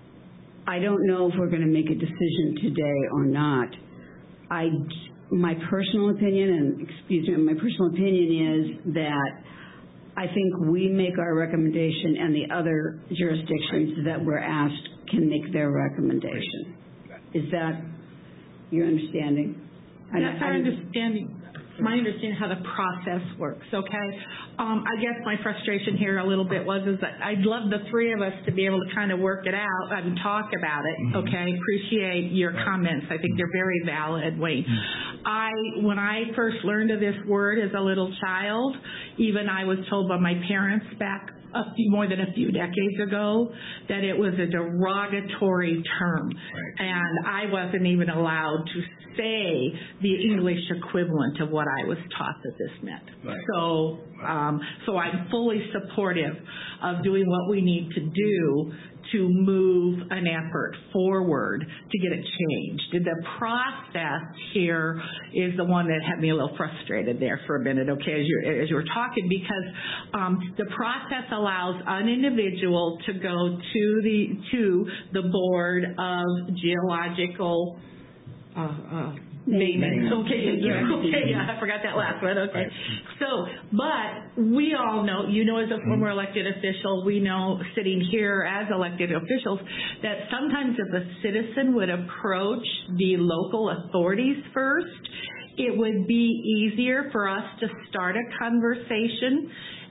I don't know if we're going to make a decision today or not. I my personal opinion, and excuse me, my personal opinion is that I think we make our recommendation and the other jurisdictions that we're asked can make their recommendation. Is that your understanding? That's our understanding, my understanding how the process works, okay? Um, I guess my frustration here a little bit was is that I'd love the three of us to be able to kind of work it out and talk about it, Mm-hmm. okay? Appreciate your right. comments. I think they're very valid, Wayne. Mm-hmm. I, when I first learned of this word as a little child, even I was told by my parents back a few, more than a few decades ago, that it was a derogatory term. Right. And I wasn't even allowed to say the English equivalent of what I was taught that this meant. Right. So, um, so I'm fully supportive of doing what we need to do to move an effort forward to get it changed. The process here is the one that had me a little frustrated there for a minute, okay, as you're, as you were talking, because um, the process allows an individual to go to the, to the Board of Geological uh, uh, Maintenance. Okay, yeah, okay, yeah, I forgot that last one, okay. So, but we all know, you know as a former elected official, we know sitting here as elected officials, that sometimes if a citizen would approach the local authorities first, it would be easier for us to start a conversation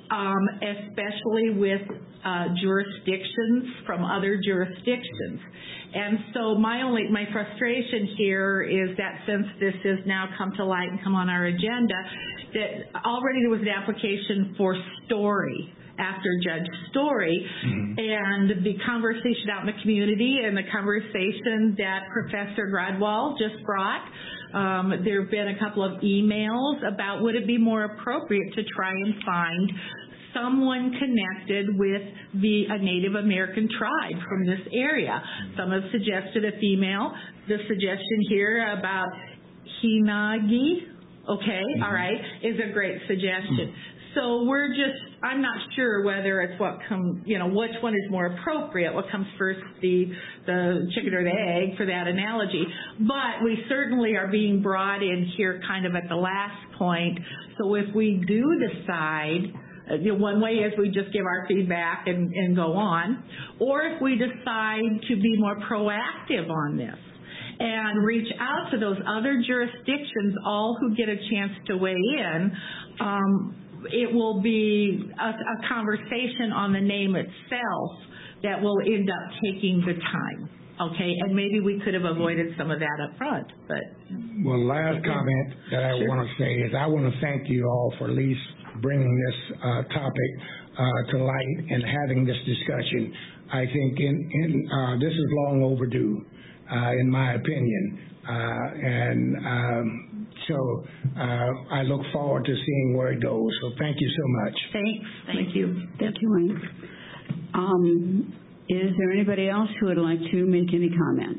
um, especially with uh, jurisdictions from other jurisdictions. And so my only, my frustration here is that since this has now come to light and come on our agenda, that already there was an application for Story after Judge Story, mm-hmm. and the conversation out in the community and the conversation that Professor Gradwell just brought, um, there have been a couple of emails about would it be more appropriate to try and find someone connected with the a Native American tribe from this area. Some have suggested a female. The suggestion here about Hinagi, okay, mm-hmm. all right, is a great suggestion. So we're just, I'm not sure whether it's what comes, you know, which one is more appropriate, what comes first, the the chicken or the egg for that analogy. But we certainly are being brought in here kind of at the last point. So if we do decide, uh, you know, one way is we just give our feedback and, and go on, or if we decide to be more proactive on this and reach out to those other jurisdictions, all who get a chance to weigh in, um, it will be a, a conversation on the name itself that will end up taking the time, okay? And maybe we could have avoided some of that up front, but... Well, last comment that I sure. want to say is I want to thank you all for at least bringing this uh, topic uh, to light and having this discussion. I think in, in uh, this is long overdue, uh, in my opinion, uh, and... Um, So uh, I look forward to seeing where it goes. So thank you so much. Thanks. Thank you. Thank you, Wayne. Um, is there anybody else who would like to make any comments?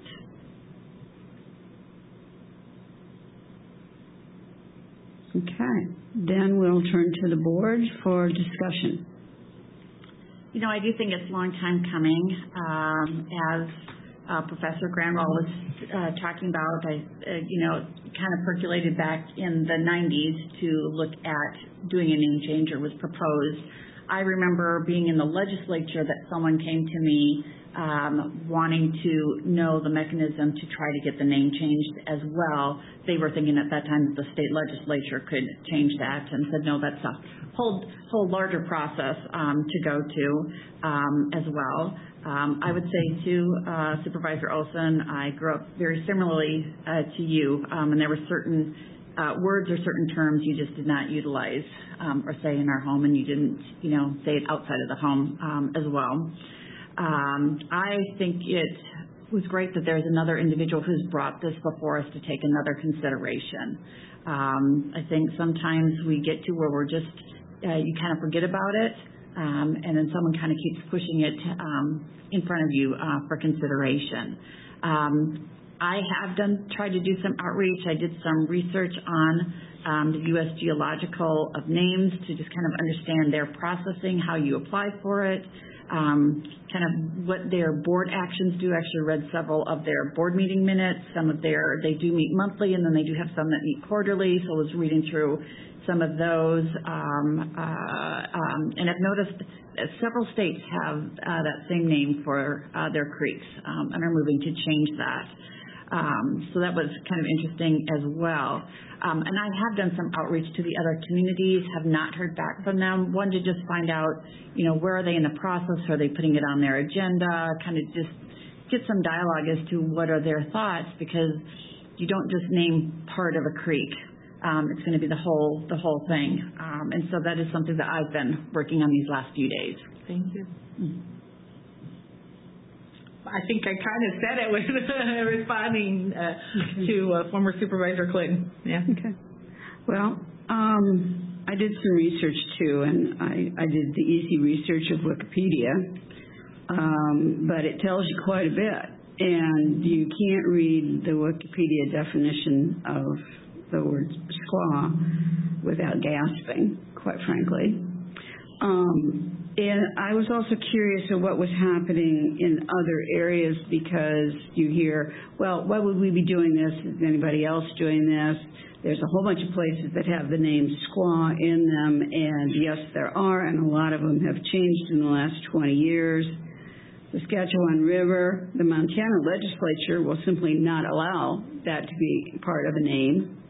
Okay. Then we'll turn to the board for discussion. You know, I do think it's a long time coming. Um, as Uh, Professor Gradwell was uh, talking about, I, uh, you know, kind of percolated back in the nineties to look at doing a name change, or was proposed. I remember being in the legislature that someone came to me um, wanting to know the mechanism to try to get the name changed as well. They were thinking at that time that the state legislature could change that, and said, no, that's a whole, whole larger process um, to go to um, as well. Um, I would say, too, uh, Supervisor Olson, I grew up very similarly uh, to you, um, and there were certain uh, words or certain terms you just did not utilize um, or say in our home, and you didn't, you know, say it outside of the home um, as well. Um, I think it was great that there's another individual who's brought this before us to take another consideration. Um, I think sometimes we get to where we're just, uh, you kind of forget about it. Um, and then someone kind of keeps pushing it um, in front of you uh, for consideration. Um, I have done tried to do some outreach. I did some research on um, the U S Geological of names to just kind of understand their processing, how you apply for it, um, kind of what their board actions do. Actually read several of their board meeting minutes. Some of their, they do meet monthly, and then they do have some that meet quarterly, so I was reading through some of those, um, uh, um, and I've noticed that several states have uh, that same name for uh, their creeks um, and are moving to change that. Um, so that was kind of interesting as well. Um, and I have done some outreach to the other communities, have not heard back from them. One, to just find out, you know, where are they in the process? Are they putting it on their agenda? Kind of just get some dialogue as to what are their thoughts, because you don't just name part of a creek. Um, it's going to be the whole the whole thing, um, and so that is something that I've been working on these last few days. Thank you. Mm-hmm. I think I kind of said it with responding uh, to uh, former Supervisor Clinton. Yeah. Okay. Well, um, I did some research too, and I, I did the easy research of Wikipedia, um, but it tells you quite a bit, and you can't read the Wikipedia definition of the word squaw without gasping, quite frankly. Um, and I was also curious of what was happening in other areas, because you hear, well, why would we be doing this? Is anybody else doing this? There's a whole bunch of places that have the name squaw in them, and yes, there are, and a lot of them have changed in the last twenty years. The Saskatchewan River, the Montana legislature will simply not allow that to be part of a name.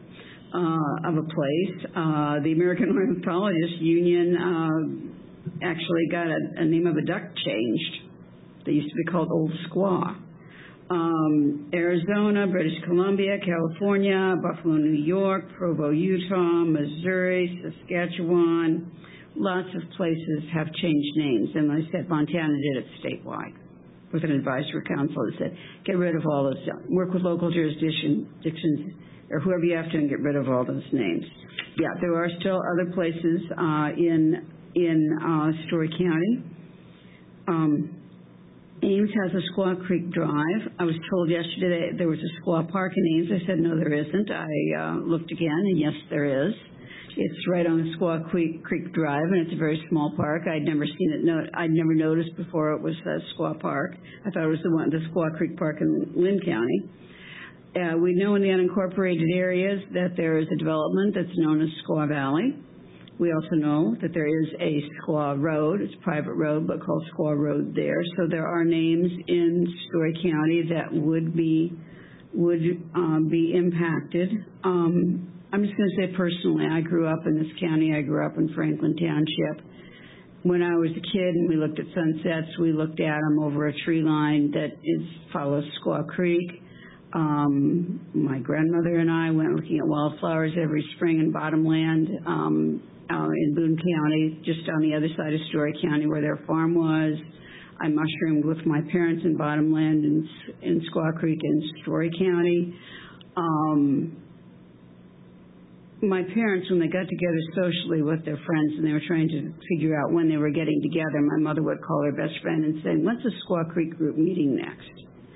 uh, of a place. Uh, the American Ornithologists Union uh, actually got a, a name of a duck changed. They used to be called Old Squaw. Um, Arizona, British Columbia, California, Buffalo, New York, Provo, Utah, Missouri, Saskatchewan. Lots of places have changed names. And like I said, Montana did it statewide with an advisory council that said, get rid of all those, work with local jurisdictions or whoever you have to and get rid of all those names. Yeah, there are still other places uh, in, in uh, Story County. Um, Ames has a Squaw Creek Drive. I was told yesterday that there was a Squaw Park in Ames. I said, no, there isn't. I uh, looked again, and yes, there is. It's right on the Squaw Creek, Creek Drive, and it's a very small park. I'd never seen it. No, I'd never noticed before it was uh, Squaw Park. I thought it was the one, the Squaw Creek Park in Lynn County. Uh, we know in the unincorporated areas that there is a development that's known as Squaw Valley. We also know that there is a Squaw Road. It's a private road, but called Squaw Road there. So there are names in Story County that would be would um, be impacted. Um, I'm just going to say personally, I grew up in this county. I grew up in Franklin Township. When I was a kid and we looked at sunsets, we looked at them over a tree line that is follows Squaw Creek. Um, my grandmother and I went looking at wildflowers every spring in Bottomland. Um, Uh, in Boone County, just on the other side of Story County where their farm was. I mushroomed with my parents in Bottomland and in Squaw Creek in Story County. Um, my parents, when they got together socially with their friends and they were trying to figure out when they were getting together, my mother would call her best friend and say, when's the Squaw Creek group meeting next?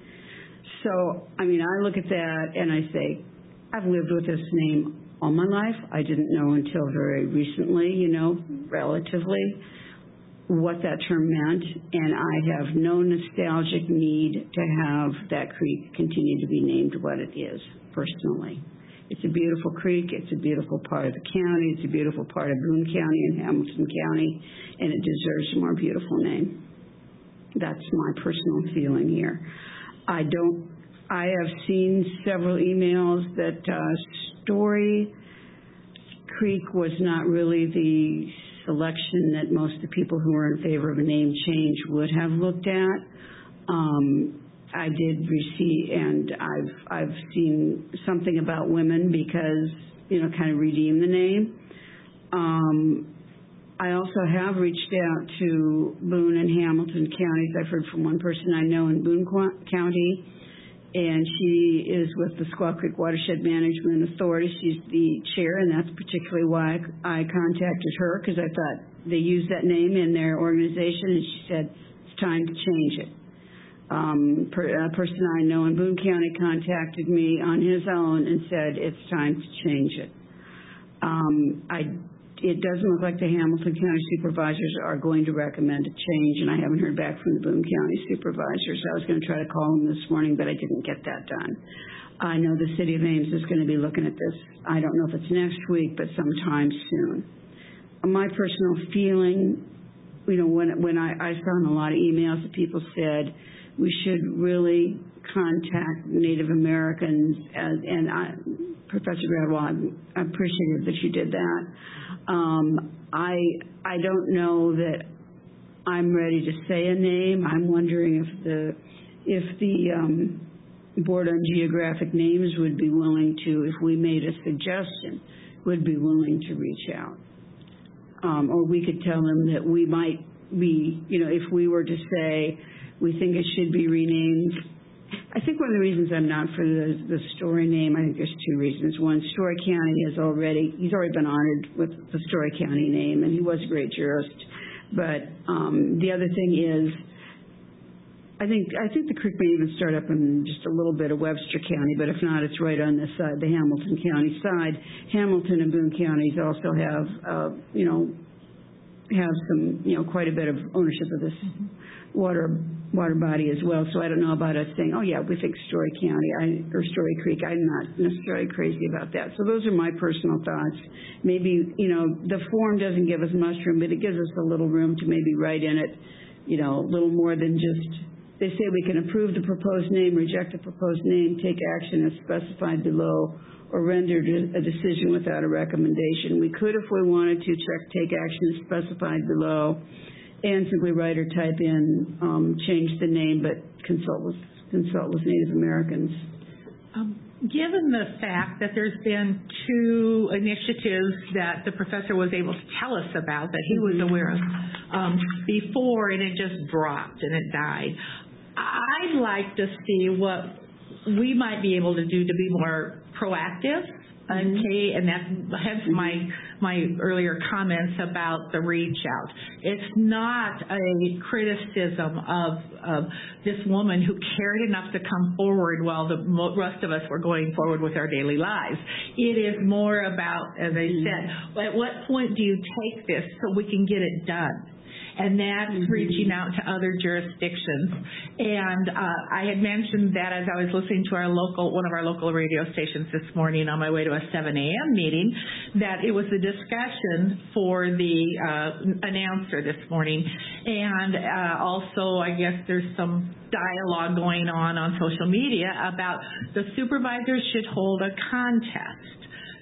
So, I mean, I look at that and I say, I've lived with this name all my life. I didn't know until very recently, you know, relatively, what that term meant, and I have no nostalgic need to have that creek continue to be named what it is, personally. It's a beautiful creek. It's a beautiful part of the county. It's a beautiful part of Boone County and Hamilton County, and it deserves a more beautiful name. That's my personal feeling here. I don't, I have seen several emails that uh, Story Creek was not really the selection that most of the people who were in favor of a name change would have looked at. Um, I did receive, and I've I've seen something about women because, you know, kind of redeem the name. Um, I also have reached out to Boone and Hamilton counties. I've heard from one person I know in Boone County, and she is with the Squaw Creek Watershed Management Authority. She's the chair, and that's particularly why I contacted her, because I thought they used that name in their organization, and she said, it's time to change it. Um, per, a person I know in Boone County contacted me on his own and said, it's time to change it. Um, I It doesn't look like the Hamilton County supervisors are going to recommend a change, and I haven't heard back from the Boone County supervisors. I was going to try to call them this morning, but I didn't get that done. I know the City of Ames is going to be looking at this. I don't know if it's next week, but sometime soon. My personal feeling, you know, when when I, I found a lot of emails that people said we should really contact Native Americans, as, and I, Professor Gradwell, I'm appreciative that you did that. Um, I I don't know that I'm ready to say a name. I'm wondering if the if the um, Board on Geographic Names would be willing to, if we made a suggestion, would be willing to reach out. Um, or we could tell them that we might be, you know, if we were to say we think it should be renamed. I think one of the reasons I'm not for the, the Story name, I think there's two reasons. One, Story County has already, he's already been honored with the Story County name, and he was a great jurist. But um, the other thing is, I think I think the creek may even start up in just a little bit of Webster County, but if not, it's right on this side, the Hamilton County side. Hamilton and Boone counties also have, uh, you know, have some, you know, quite a bit of ownership of this water water body as well. So I don't know about us saying, oh yeah, we think Story County I, or Story Creek. I'm not necessarily crazy about that. So those are my personal thoughts. Maybe, you know, the form doesn't give us mushroom, but it gives us a little room to maybe write in it, you know, a little more than just they say we can approve the proposed name, reject the proposed name, take action as specified below, or render a decision without a recommendation. We could, if we wanted to, check take action as specified below, and simply write or type in, um, change the name, but consult with, consult with Native Americans. Um, given the fact that there's been two initiatives that the professor was able to tell us about that he was aware of um, before, and it just dropped and it died, I'd like to see what we might be able to do to be more proactive. Okay, and that's hence my my earlier comments about the reach out. It's not a criticism of, of this woman who cared enough to come forward while the rest of us were going forward with our daily lives. It is more about, as I said, at what point do you take this so we can get it done? And that's mm-hmm. reaching out to other jurisdictions. And uh, I had mentioned that as I was listening to our local, one of our local radio stations this morning on my way to a seven a.m. meeting, that it was a discussion for the uh, announcer this morning. And uh, also, I guess there's some dialogue going on on social media about the supervisors should hold a contest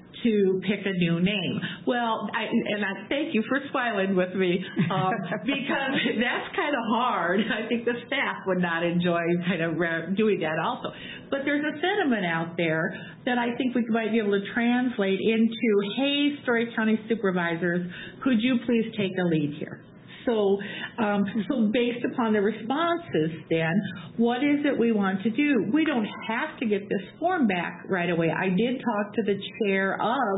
to pick a new name. Well, I, and I thank you for smiling with me um, because that's kind of hard. I think the staff would not enjoy kind of doing that also. But there's a sentiment out there that I think we might be able to translate into, hey, Story County supervisors, could you please take a lead here? So, um, so based upon the responses then, what is it we want to do? We don't have to get this form back right away. I did talk to the chair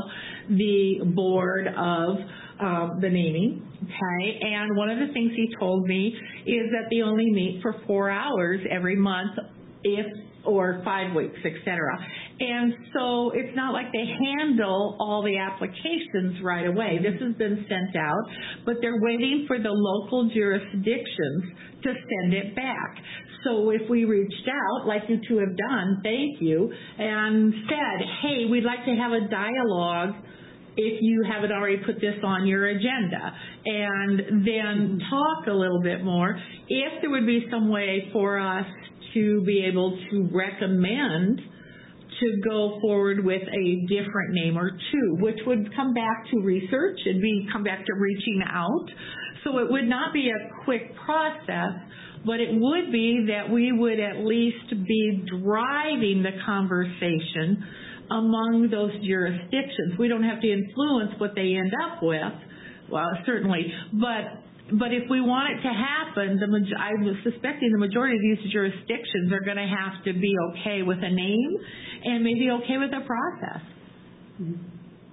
of the board of um, the naming, okay, and one of the things he told me is that they only meet for four hours every month if or five weeks, et cetera. And so it's not like they handle all the applications right away. This has been sent out, but they're waiting for the local jurisdictions to send it back. So if we reached out, like you two have done, thank you, and said, hey, we'd like to have a dialogue if you haven't already put this on your agenda, and then talk a little bit more. If there would be some way for us to be able to recommend to go forward with a different name or two, which would come back to research and be come back to reaching out. So it would not be a quick process, but it would be that we would at least be driving the conversation among those jurisdictions. We don't have to influence what they end up with, well, certainly, but But if we want it to happen, the, I'm suspecting the majority of these jurisdictions are going to have to be okay with a name and maybe okay with a process. Mm-hmm.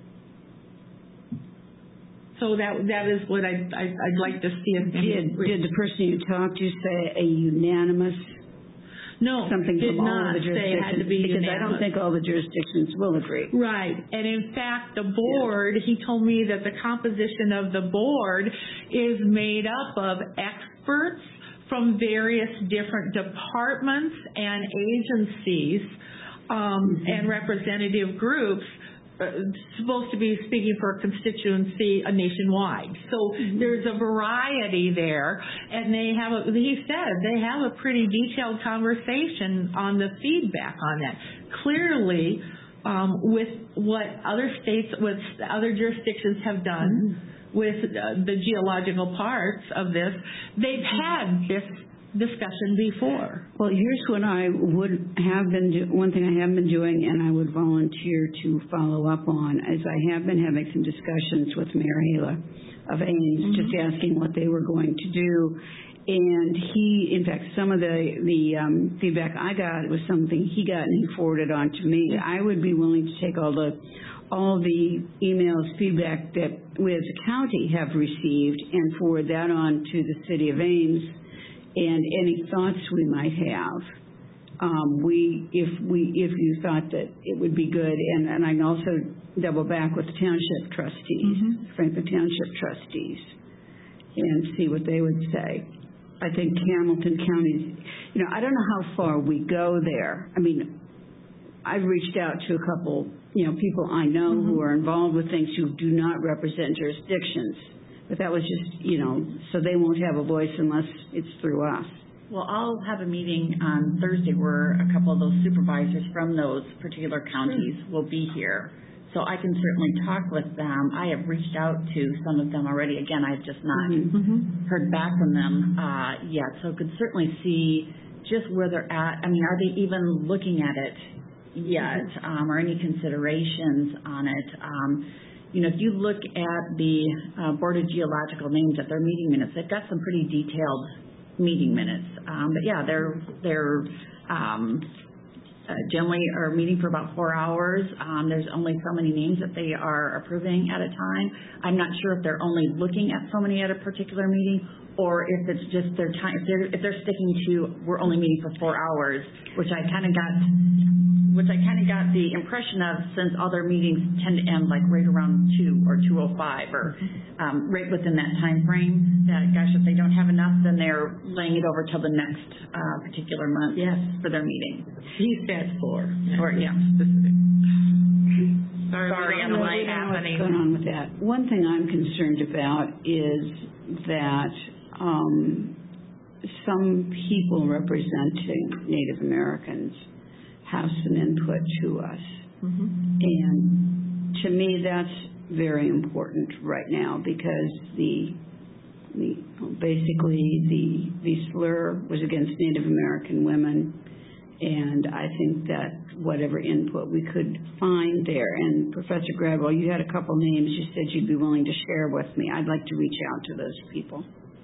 So that that is what I'd, I'd, I'd like to see. In, did, did the person you talked to say a unanimous? No, something did from not all the say it had to be because unanimous. I don't think all the jurisdictions will agree. Right, and in fact, the board, yeah. he told me that the composition of the board is made up of experts from various different departments and agencies um, mm-hmm. and representative groups. Uh, supposed to be speaking for a constituency uh, nationwide. So mm-hmm. there's a variety there, and they have, a, he said, they have a pretty detailed conversation on the feedback on that. Clearly, um, with what other states, with other jurisdictions have done mm-hmm. with uh, the geological parts of this, they've had this discussion before. Well, here's what I would have been do- one thing I have been doing, and I would volunteer to follow up on, is I have been having some discussions with Mayor Hala of Ames, mm-hmm. just asking what they were going to do. And he, in fact, some of the the um, feedback I got was something he got and he forwarded on to me. I would be willing to take all the all the emails, feedback that we as a county have received and forward that on to the city of Ames. And any thoughts we might have, um, we if we if you thought that it would be good, and, and I can also double back with the township trustees, mm-hmm. Frankfort Township trustees, and see what they would say. I think Hamilton County, you know, I don't know how far we go there. I mean, I've reached out to a couple, you know, people I know mm-hmm. who are involved with things who do not represent jurisdictions. But that was just, you know, so they won't have a voice unless it's through us. Well, I'll have a meeting on Thursday where a couple of those supervisors from those particular counties will be here. So I can certainly talk with them. I have reached out to some of them already. Again, I've just not Mm-hmm. heard back from them uh, yet. So could certainly see just where they're at. I mean, are they even looking at it yet, um, or any considerations on it? Um, you know, if you look at the uh, Board of Geological names at their meeting minutes, they've got some pretty detailed meeting minutes. Um, but yeah, they're they're um, uh, generally are meeting for about four hours. Um, there's only so many names that they are approving at a time. I'm not sure if they're only looking at so many at a particular meeting, or if it's just their time. If they're if they're sticking to we're only meeting for four hours, which I kind of got. which I kind of got the impression of, since all their meetings tend to end like right around two or two oh five or um, right within that time frame, that, gosh, if they don't have enough, then they're laying it over till the next uh, particular month Yes. for their meeting. He said four. Or, yeah. Specific. Sorry, I on the don't way know what's happening. going on with that. One thing I'm concerned about is that um, some people representing Native Americans have some input to us. Mm-hmm. And to me, that's very important right now, because the, the basically the the slur was against Native American women, and I think that whatever input we could find there, and Professor Gradwell, you had a couple names you said you'd be willing to share with me. I'd like to reach out to those people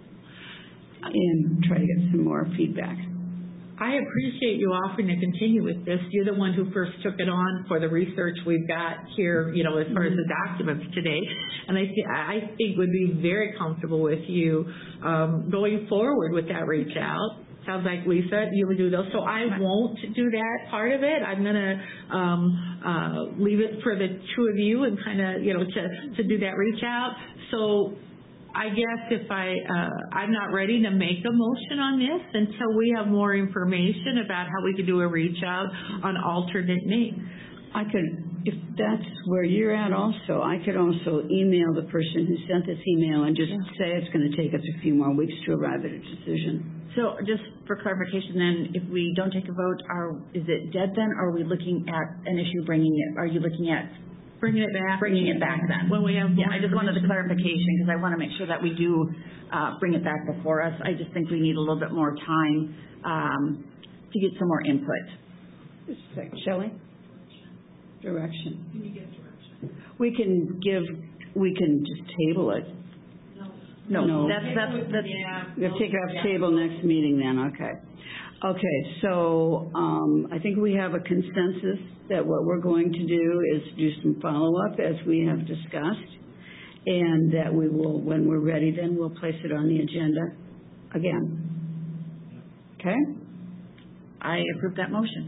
and try to get some more feedback. I appreciate you offering to continue with this. You're the one who first took it on for the research we've got here, you know, as far as the documents today. And I, th- I think would be very comfortable with you um, going forward with that reach out. Sounds like, Lisa, you would do those. So I won't do that part of it. I'm going to um, uh, leave it for the two of you and kind of, you know, to, to do that reach out. So I guess if I, uh, I'm not ready to make a motion on this until we have more information about how we could do a reach out on alternate names. I could, if that's where you're at also, I could also email the person who sent this email and just say it's going to take us a few more weeks to arrive at a decision. So just for clarification then, if we don't take a vote, are, is it dead then, or are we looking at an issue bringing it, are you looking at Bringing it back. Bringing it back then. When we have more Yeah, I just wanted the clarification because I want to make sure that we do uh, bring it back before us. I just think we need a little bit more time um, to get some more input. Just a sec. Shelley? Direction. Can you give direction? We can give, we can just table it. No, No. that's, that's, that's, We have to take it off table next meeting then, okay. Okay, so um, I think we have a consensus that what we're going to do is do some follow-up as we have discussed, and that we will, when we're ready, then we'll place it on the agenda again. Okay? I approve that motion.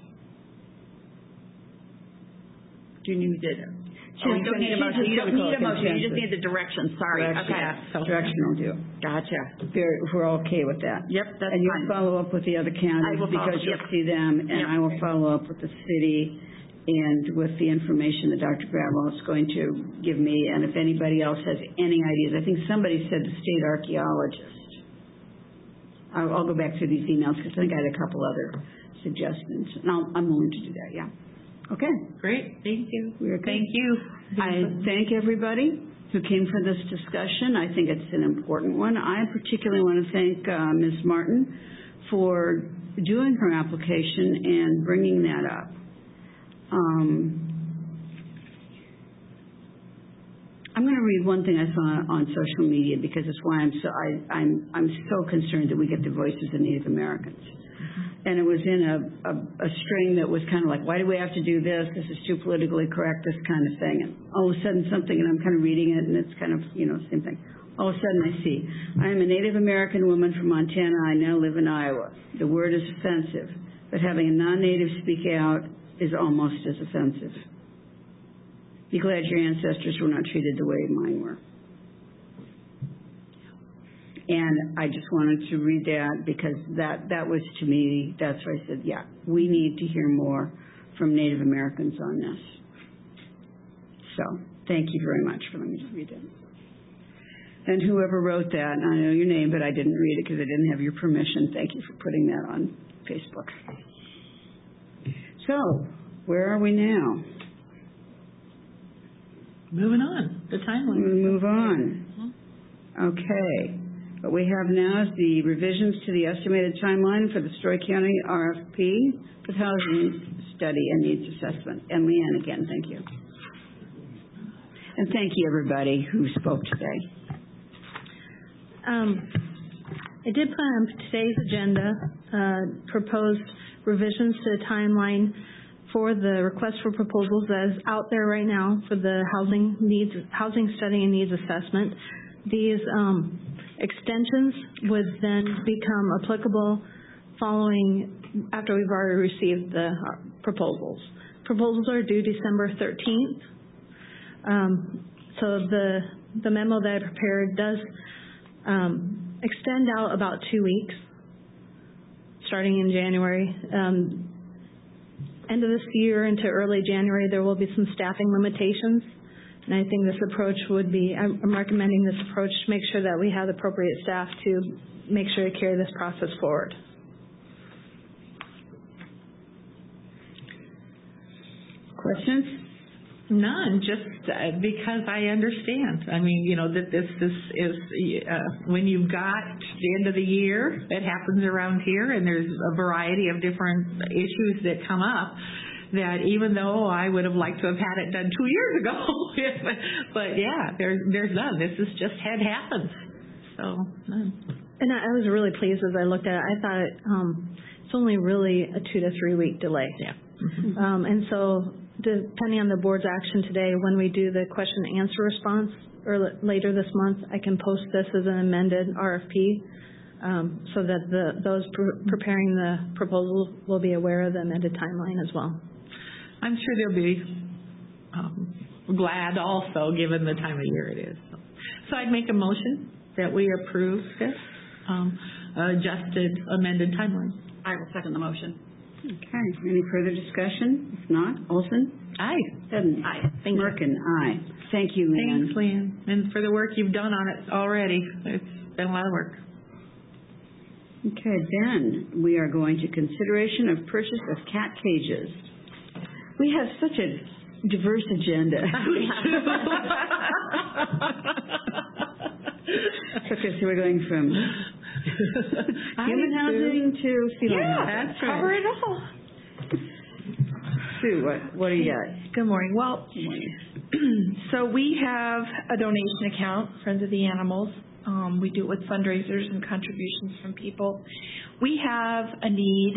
Do you need it? Oh, you don't need a motion. You don't need a motion. You just need the direction. Sorry. Direction. Okay. So direction will do. Gotcha. Very, we're okay with that. Yep, that's And you'll fine. follow up with the other candidates I will follow- because you'll yep. see them, and Yep. I will follow up with the city and with the information that Doctor Gradwell is going to give me, and if anybody else has any ideas. I think somebody said the state archaeologist. I'll, I'll go back through these emails because I think I had a couple other suggestions, and I'll, I'm willing to do that, yeah. Okay. Great. Thank you. We're good. Thank you. I thank everybody who came for this discussion. I think it's an important one. I particularly want to thank uh, Miz Martin for doing her application and bringing that up. Um, I'm going to read one thing I saw on social media because it's why I'm so I, I'm I'm so concerned that we get the voices of Native Americans. And it was in a, a, a string that was kind of like, why do we have to do this? This is too politically correct, this kind of thing. And all of a sudden something, and I'm kind of reading it, and it's kind of, you know, same thing. All of a sudden I see, I am a Native American woman from Montana. I now live in Iowa. The word is offensive, but having a non-native speak out is almost as offensive. Be glad your ancestors were not treated the way mine were. And I just wanted to read that because that, that was, to me, that's where I said, yeah, we need to hear more from Native Americans on this. So, thank you very much for letting me just read that. And whoever wrote that, I know your name, but I didn't read it because I didn't have your permission. Thank you for putting that on Facebook. So, where are we now? Moving on, the timeline. We move on. Okay. What we have now is the revisions to the estimated timeline for the Story County R F P with housing study and needs assessment. And Leanne again, thank you. And thank you everybody who spoke today. Um, I did put on today's agenda uh, proposed revisions to the timeline for the request for proposals that is out there right now for the housing needs, housing study and needs assessment. These um, extensions would then become applicable following after we've already received the proposals. Proposals are due December thirteenth. Um, so the the memo that I prepared does um, extend out about two weeks, starting in January. Um, end of this year into early January, there will be some staffing limitations. And I think this approach would be, I'm recommending this approach to make sure that we have the appropriate staff to make sure to carry this process forward. Questions? None, just uh, because I understand. I mean, you know, that this, this is, uh, when you've got the end of the year, that happens around here, and there's a variety of different issues that come up, that even though I would have liked to have had it done two years ago, but yeah, there's, there's none. This is just had happened. So, none. And I, I was really pleased as I looked at it. I thought it, um, it's only really a two to three week delay. Yeah. Mm-hmm. Um, and so, depending on the board's action today, when we do the question and answer response or l- later this month, I can post this as an amended R F P um, so that the, those pr- preparing the proposal will be aware of the amended timeline as well. I'm sure they'll be um, glad also, given the time of year it is. So, so I'd make a motion that we approve this um, adjusted, amended timeline. I will second the motion. Okay. Any further discussion? If not, Olson? Aye. Hedden? Aye. Thank Merkin? Aye. Thank you, Leanne. Thanks, Leanne, and for the work you've done on it already. It's been a lot of work. Okay, then we are going to consideration of purchase of cat cages. We have such a diverse agenda. Okay, so we're going from human housing to feline Yeah, housing. that's cover it all. Sue, what, what do you got? Good morning. Well, so we have a donation account, Friends of the Animals. Um, we do it with fundraisers and contributions from people. We have a need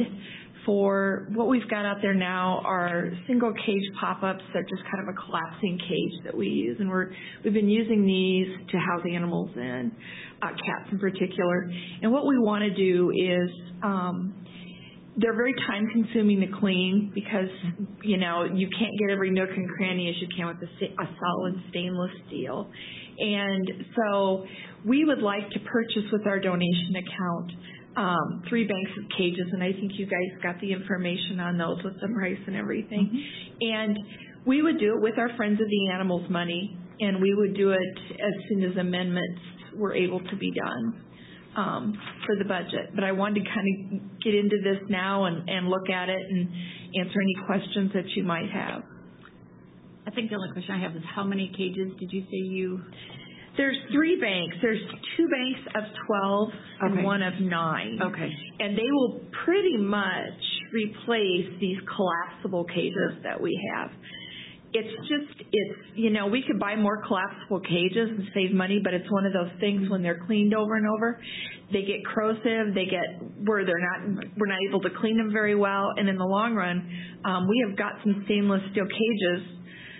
for what we've got out there now are single cage pop-ups. They're just kind of a collapsing cage that we use, and we're we've been using these to house animals in, uh, cats in particular. And what we want to do is um, they're very time-consuming to clean because you know you can't get every nook and cranny as you can with a, a solid stainless steel. And so we would like to purchase with our donation account Um, three banks of cages, and I think you guys got the information on those with the price and everything. Mm-hmm. And we would do it with our Friends of the Animals money, and we would do it as soon as amendments were able to be done um, for the budget. But I wanted to kind of get into this now and, and look at it and answer any questions that you might have. I think the only question I have is how many cages did you say you... There's three banks. There's two banks of twelve and okay. one of nine. Okay. And they will pretty much replace these collapsible cages that we have. It's just, it's, you know, we could buy more collapsible cages and save money, but it's one of those things when they're cleaned over and over, they get corrosive, they get where they're not, we're not able to clean them very well. And in the long run, um, we have got some stainless steel cages.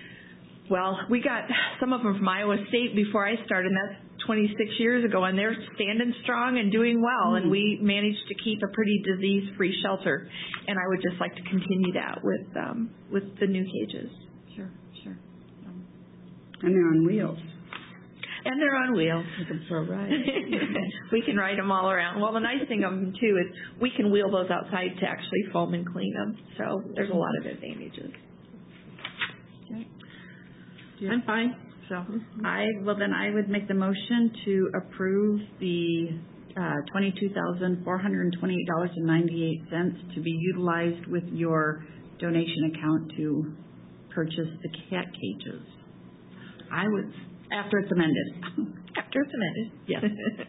Well, we got some of them from Iowa State before I started, and that's twenty-six years ago, and they're standing strong and doing well, and we managed to keep a pretty disease-free shelter. And I would just like to continue that with um, with the new cages. Sure, sure. Um, And they're on wheels. And they're on wheels. We can throw right. We can ride them all around. Well, the nice thing of them, too, is we can wheel those outside to actually foam and clean them. So there's a lot of advantages. I'm fine. So I, well then I would make the motion to approve the uh, twenty-two thousand four hundred twenty-eight dollars and ninety-eight cents to be utilized with your donation account to purchase the cat cages. I would, after it's amended. After it's amended. Yes.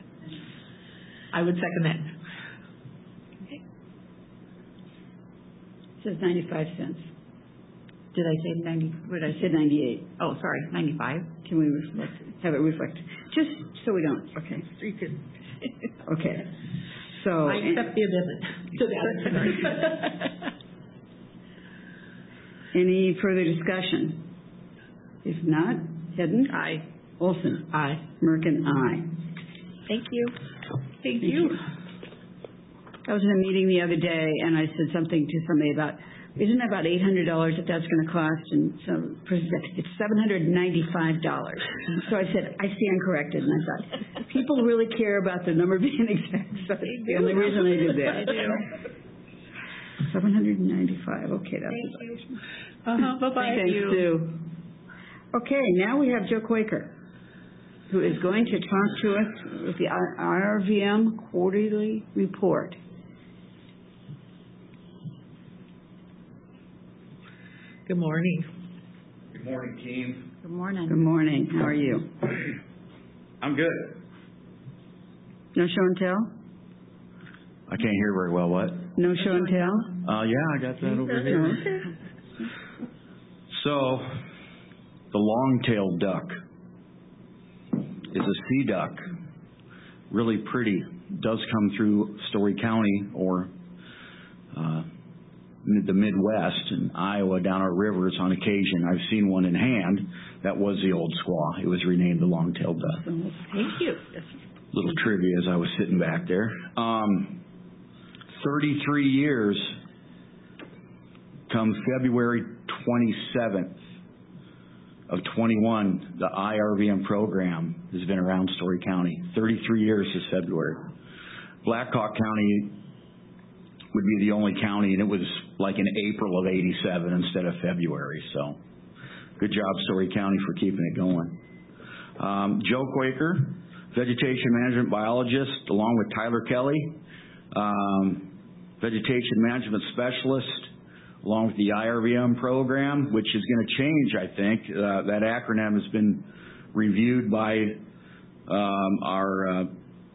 I would second that. It says ninety-five cents. Did I say ninety, what did I I say? said ninety-eight. Oh, sorry, ninety-five. Can we reflect, have it reflect? Just so we don't, okay. You could, Okay. So. I accept the amendment to that. Any further discussion? If not, Hedden? Aye. Olson? Aye. Merkin, aye. Thank you. Thank you. I was in a meeting the other day, and I said something to somebody about, isn't it about eight hundred dollars that that's going to cost? And some person said, it's seven hundred ninety-five dollars. So I said, I stand corrected. And I thought, people really care about the number being exact. So that's the only reason I did that. I do. seven hundred ninety-five, okay, that's. Thank you. Uh-huh, bye-bye. Thanks, Sue. Okay, now we have Joe Quaker, who is going to talk to us with the I R V M quarterly report. Good morning. Good morning, team. Good morning. Good morning, how are you? I'm good. No show and tell? I can't hear very well. What? No show and tell? Uh, yeah, I got that over here. Okay. So, the long-tailed duck is a sea duck. Really pretty. Does come through Story County or uh, mid- the Midwest in Iowa down our rivers on occasion. I've seen one in hand. That was the old squaw. It was renamed the long-tailed duck. Thank you. Little trivia as I was sitting back there. Um, thirty-three years come February twenty-seventh of twenty-one, the I R V M program has been around Story County. thirty-three years this February. Blackhawk County would be the only county, and it was like in April of eighty-seven instead of February. So good job, Story County, for keeping it going. Um, Joe Quaker, vegetation management biologist, along with Tyler Kelly, um, vegetation management specialist, along with the I R V M program, which is going to change, I think. Uh, that acronym has been reviewed by um, our uh,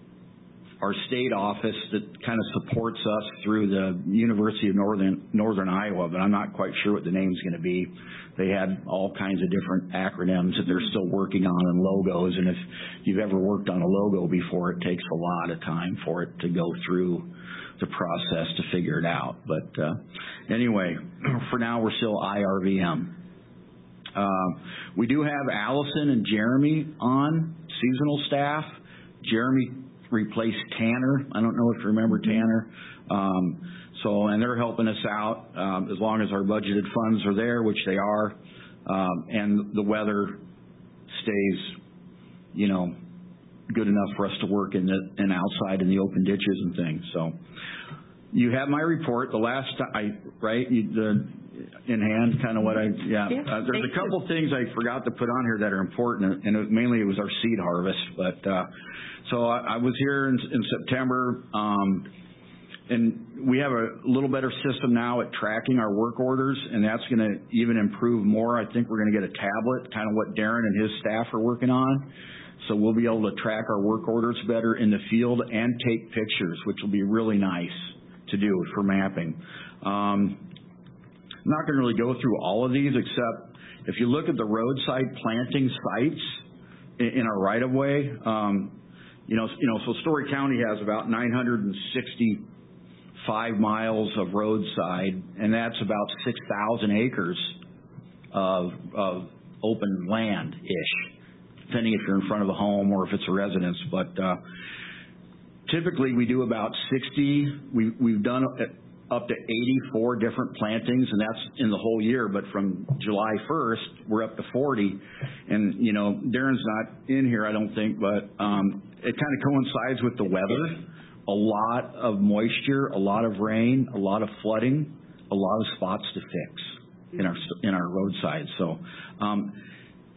our state office that kind of supports us through the University of Northern Northern Iowa, but I'm not quite sure what the name's going to be. They had all kinds of different acronyms that they're still working on and logos, and if you've ever worked on a logo before, it takes a lot of time for it to go through the process to figure it out. But uh, anyway, for now, we're still I R V M. Uh, we do have Allison and Jeremy on seasonal staff. Jeremy replaced Tanner. I don't know if you remember Tanner. Um, so, and they're helping us out um, as long as our budgeted funds are there, which they are, um, and the weather stays, you know, good enough for us to work in the and outside in the open ditches and things. So, you have my report. The last time, I right, you, the in hand, kind of what I yeah. yeah uh, there's a couple things I forgot to put on here that are important, and it, mainly it was our seed harvest. But uh, so I, I was here in, in September, um, and we have a little better system now at tracking our work orders, and that's going to even improve more. I think we're going to get a tablet, kind of what Darren and his staff are working on. So we'll be able to track our work orders better in the field and take pictures, which will be really nice to do for mapping. Um, I'm not going to really go through all of these, except if you look at the roadside planting sites in, in our right-of-way, um, you know, you know, so Story County has about nine hundred sixty-five miles of roadside, and that's about six thousand acres of, of open land-ish, depending if you're in front of a home or if it's a residence. But uh, typically we do about sixty. We, we've done up to eighty-four different plantings, and that's in the whole year. But from July first, we're up to forty. And, you know, Darren's not in here, I don't think, but um, it kind of coincides with the weather. A lot of moisture, a lot of rain, a lot of flooding, a lot of spots to fix in our in our roadsides. So, um,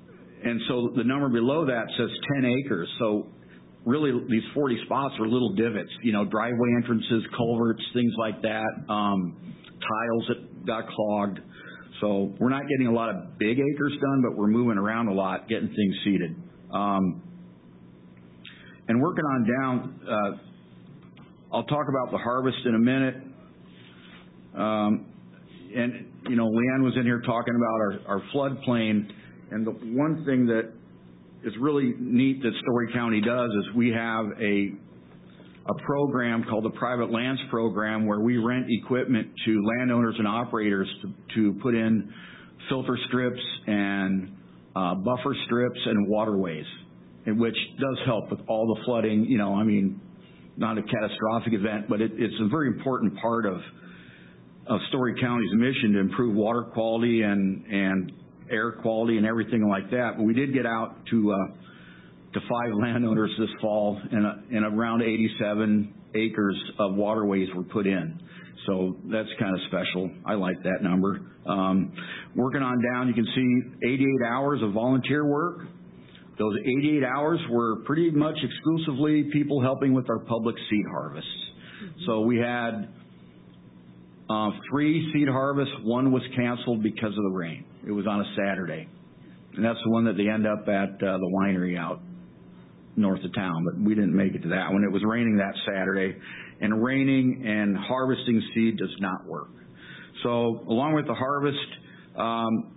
and so the number below that says ten acres. So really, these forty spots are little divots, you know, driveway entrances, culverts, things like that, um, tiles that got clogged. So we're not getting a lot of big acres done, but we're moving around a lot, getting things seeded. Um, and working on down, uh, I'll talk about the harvest in a minute. Um, and, you know, Leanne was in here talking about our, our floodplain. And the one thing that is really neat that Story County does is we have a a program called the Private Lands Program where we rent equipment to landowners and operators to, to put in filter strips and uh, buffer strips and waterways, and which does help with all the flooding. You know, I mean, not a catastrophic event, but it, it's a very important part of of Story County's mission to improve water quality and and air quality and everything like that. But we did get out to uh, to five landowners this fall, and, uh, and around eighty-seven acres of waterways were put in. So that's kind of special. I like that number. Um, working on down, you can see eighty-eight hours of volunteer work. Those eighty-eight hours were pretty much exclusively people helping with our public seed harvests. Mm-hmm. So we had uh, three seed harvests. One was canceled because of the rain. It was on a Saturday. And that's the one that they end up at uh, the winery out north of town, but we didn't make it to that one. It was raining that Saturday, and raining and harvesting seed does not work. So along with the harvest, um,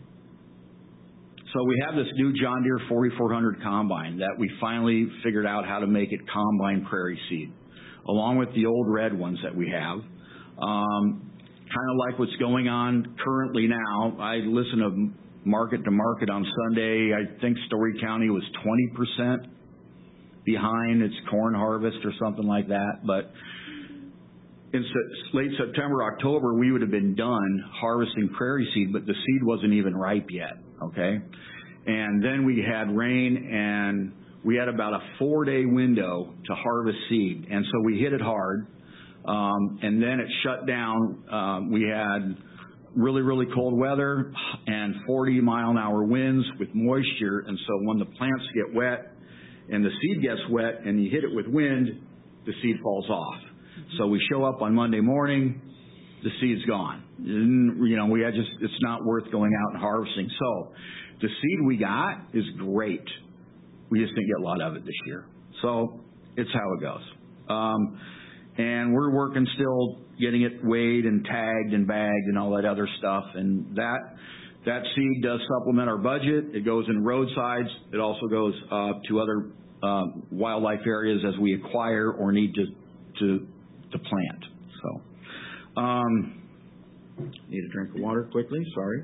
so we have this new John Deere forty-four hundred combine that we finally figured out how to make it combine prairie seed, along with the old red ones that we have. Um, kind of like what's going on currently now. I listen to Market to Market on Sunday. I think Story County was twenty percent behind its corn harvest or something like that. But in se- late September, October, we would have been done harvesting prairie seed, but the seed wasn't even ripe yet, okay? And then we had rain, and we had about a four-day window to harvest seed. And so we hit it hard, um, and then it shut down. Um, we had really, really cold weather and forty mile an hour winds with moisture. And so when the plants get wet and the seed gets wet and you hit it with wind, the seed falls off. Mm-hmm. So we show up on Monday morning, the seed's gone. And, you know, we had just, it's not worth going out and harvesting. So the seed we got is great. We just didn't get a lot of it this year. So it's how it goes. Um, and we're working still getting it weighed and tagged and bagged and all that other stuff. And that that seed does supplement our budget. It goes in roadsides. It also goes uh, to other uh, wildlife areas as we acquire or need to to, to plant. So, um, need a drink of water quickly. Sorry.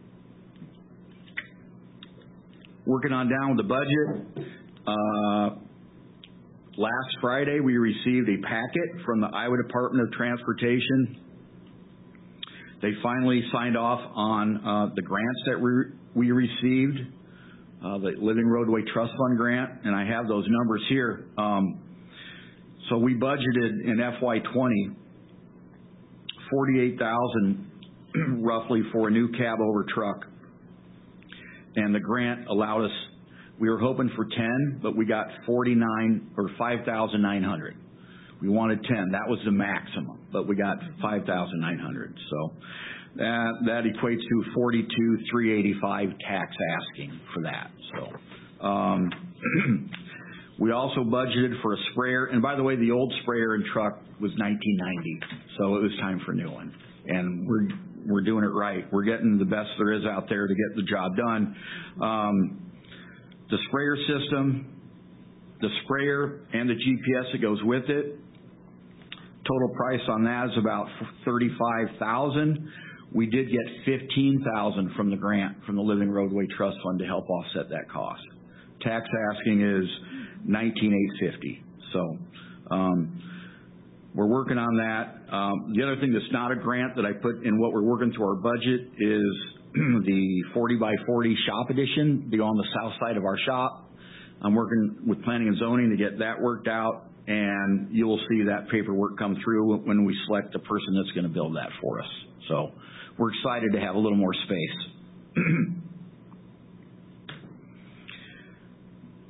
Working on down with the budget. Uh, Last Friday, we received a packet from the Iowa Department of Transportation. They finally signed off on uh, the grants that we, we received, uh, the Living Roadway Trust Fund grant, and I have those numbers here. Um, so we budgeted in F Y twenty forty-eight thousand dollars roughly for a new cab over truck, and the grant allowed us. We were hoping for ten, but we got forty-nine or five thousand nine hundred. We wanted ten. That was the maximum, but we got five thousand nine hundred. So that that equates to forty-two thousand three hundred eighty-five tax asking for that. So um, we also budgeted for a sprayer. And by the way, the old sprayer and truck was nineteen ninety, so it was time for a new one. And we're we're doing it right. We're getting the best there is out there to get the job done. Um, The sprayer system, the sprayer and the G P S that goes with it, total price on that is about thirty-five thousand dollars. We did get fifteen thousand dollars from the grant from the Living Roadway Trust Fund to help offset that cost. Tax asking is nineteen thousand eight hundred fifty dollars. So um, we're working on that. Um, the other thing that's not a grant that I put in what we're working to our budget is the forty by forty shop edition to go on the south side of our shop. I'm working with planning and zoning to get that worked out, and you will see that paperwork come through when we select the person that's going to build that for us. So we're excited to have a little more space.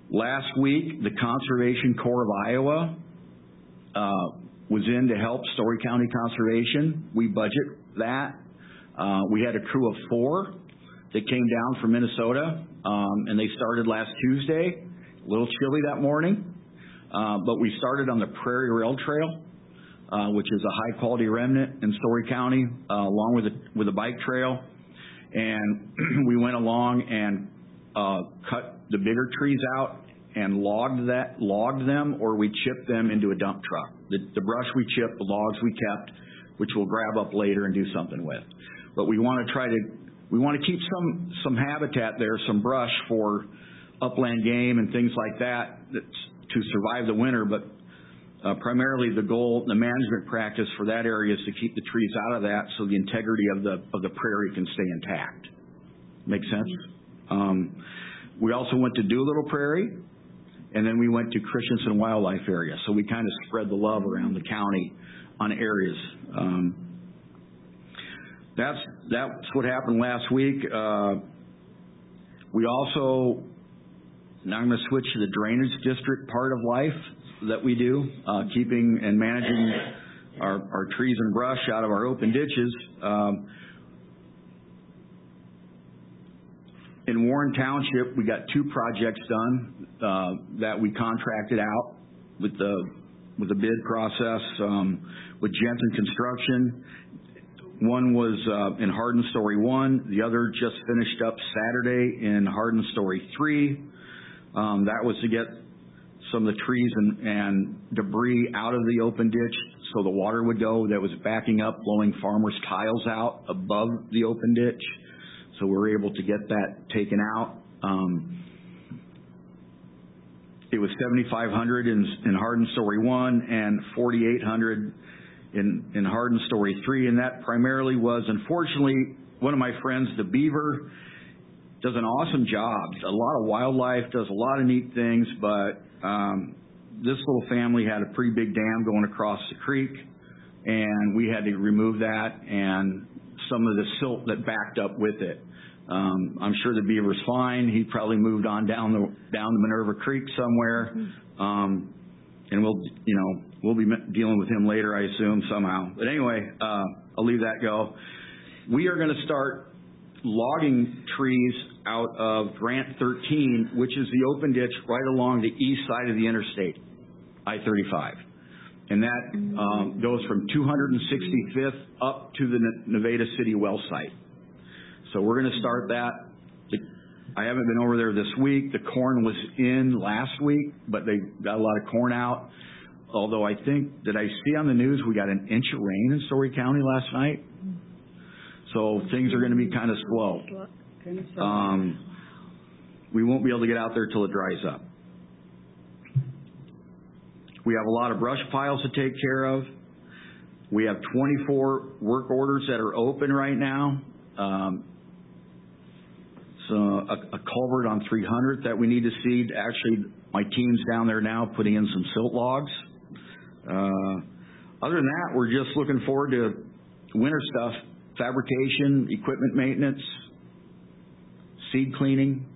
Last week, the Conservation Corps of Iowa uh, was in to help Story County Conservation. We budget that. Uh, we had a crew of four that came down from Minnesota, um, and they started last Tuesday. A little chilly that morning, uh, but we started on the Prairie Rail Trail, uh, which is a high-quality remnant in Story County, uh, along with a, with a bike trail. And we went along and uh, cut the bigger trees out and logged that, logged them, or we chipped them into a dump truck. The, the brush we chipped, the logs we kept, which we'll grab up later and do something with. But we want to try to, we want to keep some some habitat there, some brush for upland game and things like that, that's to survive the winter. But uh, primarily the goal, the management practice for that area is to keep the trees out of that, so the integrity of the of the prairie can stay intact. Make sense? Um, we also went to Doolittle Prairie, and then we went to Christensen Wildlife Area. So we kind of spread the love around the county on areas. Um, that's that's what happened last week. Uh, we also, now I'm going to switch to the drainage district part of life that we do, uh, keeping and managing our, our trees and brush out of our open ditches. Um, in Warren Township, we got two projects done uh, that we contracted out with the with the bid process um, with Jensen Construction. One was uh, in Hardin Story one. The other just finished up Saturday in Hardin Story three. Um, that was to get some of the trees and, and debris out of the open ditch so the water would go that was backing up, blowing farmers' tiles out above the open ditch. So we were able to get that taken out. Um, it was seventy-five hundred in, in Hardin Story one and forty-eight hundred in, in Hardin Story three, and that primarily was, unfortunately, one of my friends, the beaver, does an awesome job. A lot of wildlife, does a lot of neat things, but um, this little family had a pretty big dam going across the creek, and we had to remove that and some of the silt that backed up with it. Um, I'm sure the beaver's fine. He probably moved on down the down the Minerva Creek somewhere, um, and we'll you know we'll be dealing with him later, I assume, somehow. But anyway, uh, I'll leave that go. We are going to start logging trees out of Grant thirteen, which is the open ditch right along the east side of the interstate, I thirty-five. And that um, goes from two hundred sixty-fifth up to the Nevada City well site. So we're going to start that. The, I haven't been over there this week. The corn was in last week, but they got a lot of corn out. Although I think, did I see on the news we got an inch of rain in Story County last night? So things are going to be kind of slow. Um, we won't be able to get out there till it dries up. We have a lot of brush piles to take care of. We have twenty-four work orders that are open right now. Um, so a, a culvert on three hundred that we need to seed. Actually, my team's down there now putting in some silt logs. Uh, other than that, we're just looking forward to winter stuff, fabrication, equipment maintenance, seed cleaning.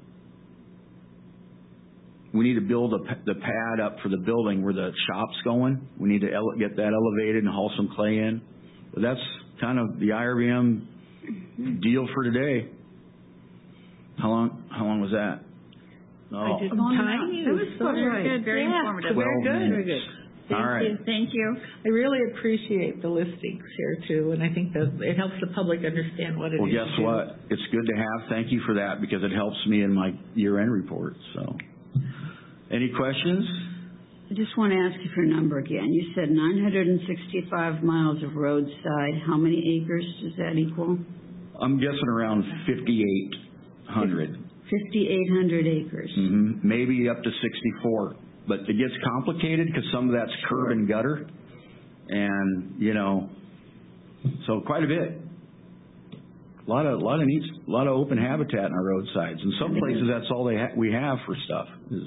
We need to build a, the pad up for the building where the shop's going. We need to ele- get that elevated and haul some clay in. But that's kind of the I R B M deal for today. How long? How long was that? Oh, I did time. It was so very good. good, very Yeah, informative. Very good. Very good. Thank all right. you. Thank you. I really appreciate the listings here too, and I think that it helps the public understand what it Well, is. guess to do. what? It's good to have. Thank you for that because it helps me in my year-end report. So, any questions? I just want to ask you for a number again. You said nine hundred sixty-five miles of roadside. How many acres does that equal? I'm guessing around fifty-eight hundred. fifty-eight hundred acres. Mm-hmm. Maybe up to sixty-four. But it gets complicated because some of that's curb and gutter. And, you know, so quite a bit. A lot of, a lot of neat, a lot of open habitat in our roadsides. In some places, that's all they ha- we have for stuff. Is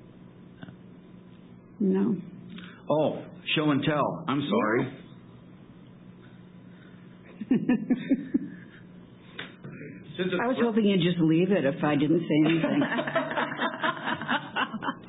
No. Oh, show and tell. I'm sorry. I was hoping you'd just leave it if I didn't say anything.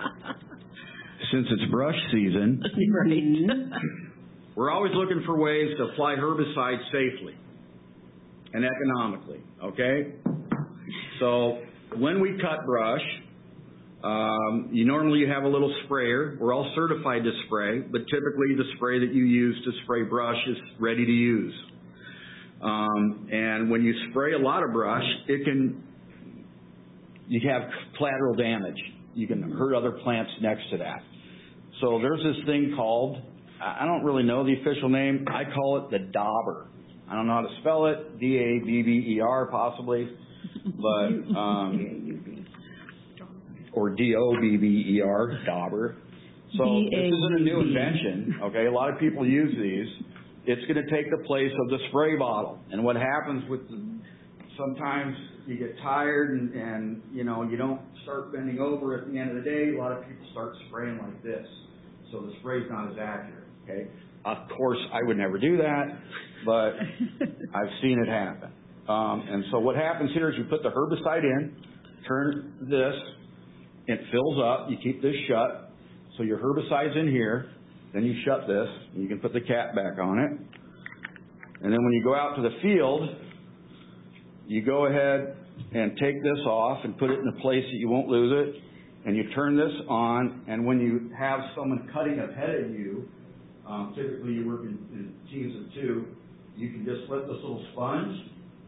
since it's brush season, Right. we're always looking for ways to apply herbicides safely and economically, okay? So when we cut brush, um, you normally have a little sprayer. We're all certified to spray, but typically the spray that you use to spray brush is ready to use. Um, and when you spray a lot of brush, it can, you have collateral damage. You can hurt other plants next to that. So there's this thing called, I don't really know the official name, I call it the dauber. I don't know how to spell it, D A B B E R possibly, but, um, or D O B B E R, dauber. So this isn't a new invention, okay? A lot of people use these. It's going to take the place of the spray bottle. And what happens with the, sometimes you get tired and, and, you know, you don't start bending over at the end of the day. A lot of people start spraying like this. So the spray's not as accurate, okay? Of course, I would never do that, but I've seen it happen. Um, and so what happens here is you put the herbicide in, turn this, it fills up, you keep this shut, so your herbicide's in here, then you shut this, and you can put the cap back on it. And then when you go out to the field, you go ahead and take this off and put it in a place that you won't lose it, and you turn this on, and when you have someone cutting ahead of you, um, typically you work in, in teams of two, you can just flip this little sponge,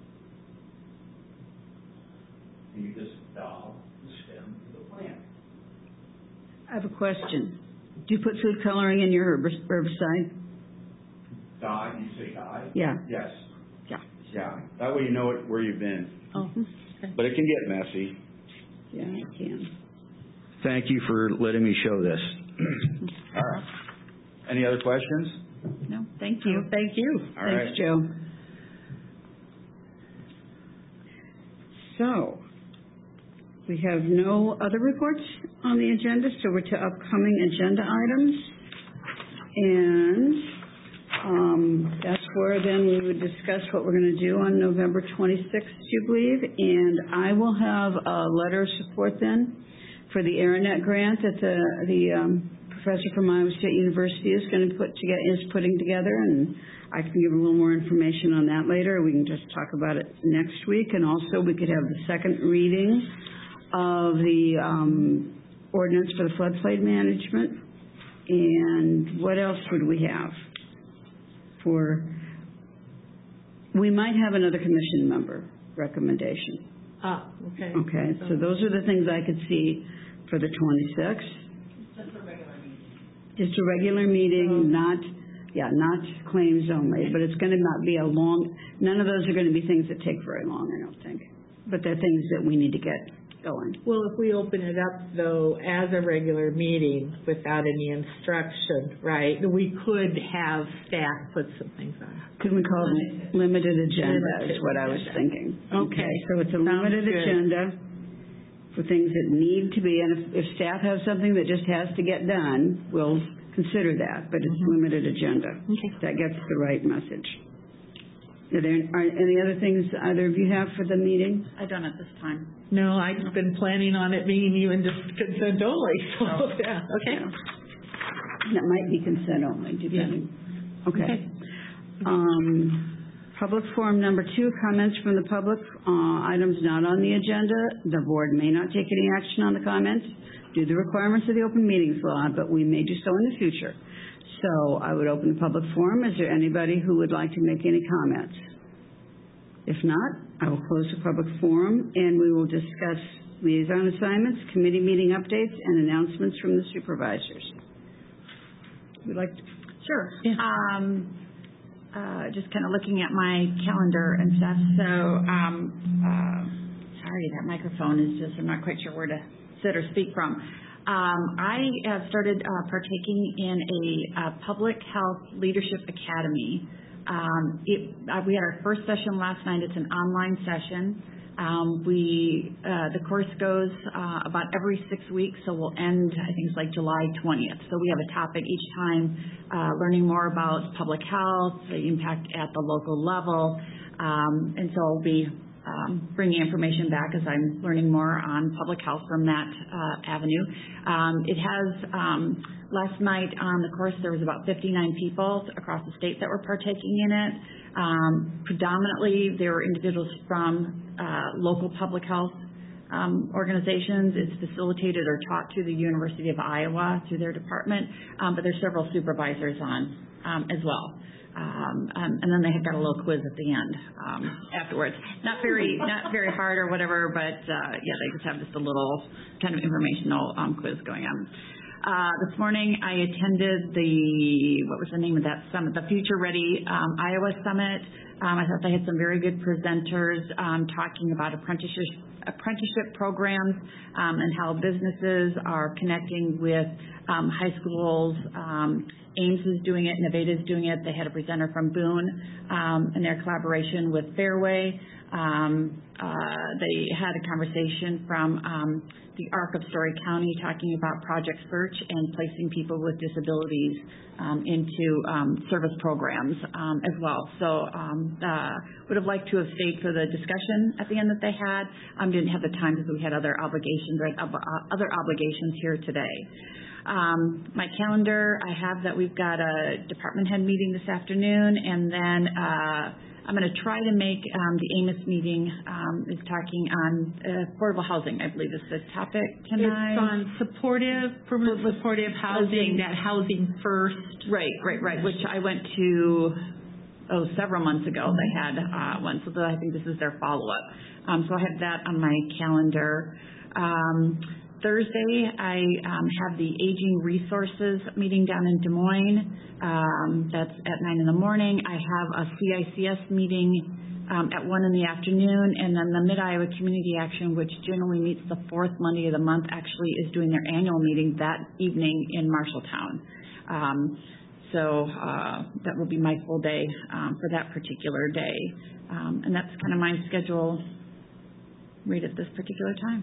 and you just dab the stem of the plant. I have a question. Do you put food coloring in your herb- herbicide? Dye, you say dye? Yeah. Yes. Yeah. Yeah. That way you know it, where you've been. Oh, okay. But it can get messy. Yeah, I can. Thank you for letting me show this. All right. Any other questions? No, thank you. Thank you. All Thanks, right. Joe. So, we have no other reports on the agenda, so we're to upcoming agenda items. And um, that's where then we would discuss what we're going to do on November twenty-sixth, you believe. And I will have a letter of support then for the ARANET grant that the, the um, professor from Iowa State University is going to put together, is putting together, and I can give a little more information on that later. We can just talk about it next week, and also we could have the second reading of the um, ordinance for the floodplain management. And what else would we have for? We might have another commission member recommendation. Ah, okay. Okay, so those are the things I could see for the twenty-sixth. Just a regular meeting. Just a regular meeting, not, yeah, not claims only, but it's going to not be a long, none of those are going to be things that take very long, I don't think. But they're things that we need to get going. Well, if we open it up, though, as a regular meeting without any instruction, right, we could have staff put some things on. Could we call it limited agenda is what I was thinking. Okay, so it's a limited agenda for things that need to be, and if, if staff has something that just has to get done, we'll consider that, but it's limited agenda. Okay. That gets the right message. Are there are any other things either of you have for the meeting? I don't at this time. No, I've been planning on it being even just consent only, so, yeah, okay. That might be consent only, depending. Okay. Okay. Um, public forum number two, comments from the public, uh, items not on the agenda. The board may not take any action on the comments due to the requirements of the open meetings law, but we may do so in the future. So I would open the public forum. Is there anybody who would like to make any comments? If not, I will close the public forum and we will discuss liaison assignments, committee meeting updates, and announcements from the supervisors. Would like to? Sure. Yeah. Um, uh, just kind of looking at my calendar and stuff. So, um, uh, sorry, that microphone is just, I'm not quite sure where to sit or speak from. Um, I have started uh, partaking in a, a public health leadership academy. Um, it, uh, we had our first session last night. It's an online session. Um, we uh, the course goes uh, about every six weeks, so we'll end, I think it's like July twentieth. So we have a topic each time, uh, learning more about public health, the impact at the local level, um, and so it'll be um, bringing information back as I'm learning more on public health from that uh, avenue. Um, it has, um, last night on the course, there was about fifty-nine people across the state that were partaking in it. Um, predominantly, there were individuals from uh, local public health um, organizations. It's facilitated or taught through the University of Iowa through their department, um, but there's several supervisors on um, as well. Um, um, and then they have got a little quiz at the end um, afterwards. Not very, not very hard or whatever, but uh, yeah, they just have just a little kind of informational um, quiz going on. Uh, this morning I attended the, what was the name of that summit? The Future Ready um, Iowa Summit. Um, I thought they had some very good presenters um, talking about apprenticeship, apprenticeship programs um, and how businesses are connecting with um, high schools. Um, Ames is doing it, Nevada is doing it. They had a presenter from Boone um, in their collaboration with Fairway. Um, uh, they had a conversation from um, the A R C of Story County talking about Project Search and placing people with disabilities um, into um, service programs um, as well. So um, uh, would have liked to have stayed for the discussion at the end that they had. Um, didn't have the time because we had other obligations, or uh, other obligations here today. Um, my calendar, I have that we've got a department head meeting this afternoon, and then uh, I'm going to try to make um, the Amos meeting um, is talking on uh, affordable housing, I believe is the topic tonight. It's on supportive, permanent supportive housing, that housing first. Right, right, right, which I went to, oh, several months ago they had uh, one, so I think this is their follow-up. Um, so I have that on my calendar. Um, Thursday, I um, have the Aging Resources meeting down in Des Moines. Um, that's at nine in the morning. I have a C I C S meeting um, at one in the afternoon, and then the Mid-Iowa Community Action, which generally meets the fourth Monday of the month, actually is doing their annual meeting that evening in Marshalltown. Um, so uh, that will be my full day um, for that particular day. Um, and that's kind of my schedule right at this particular time.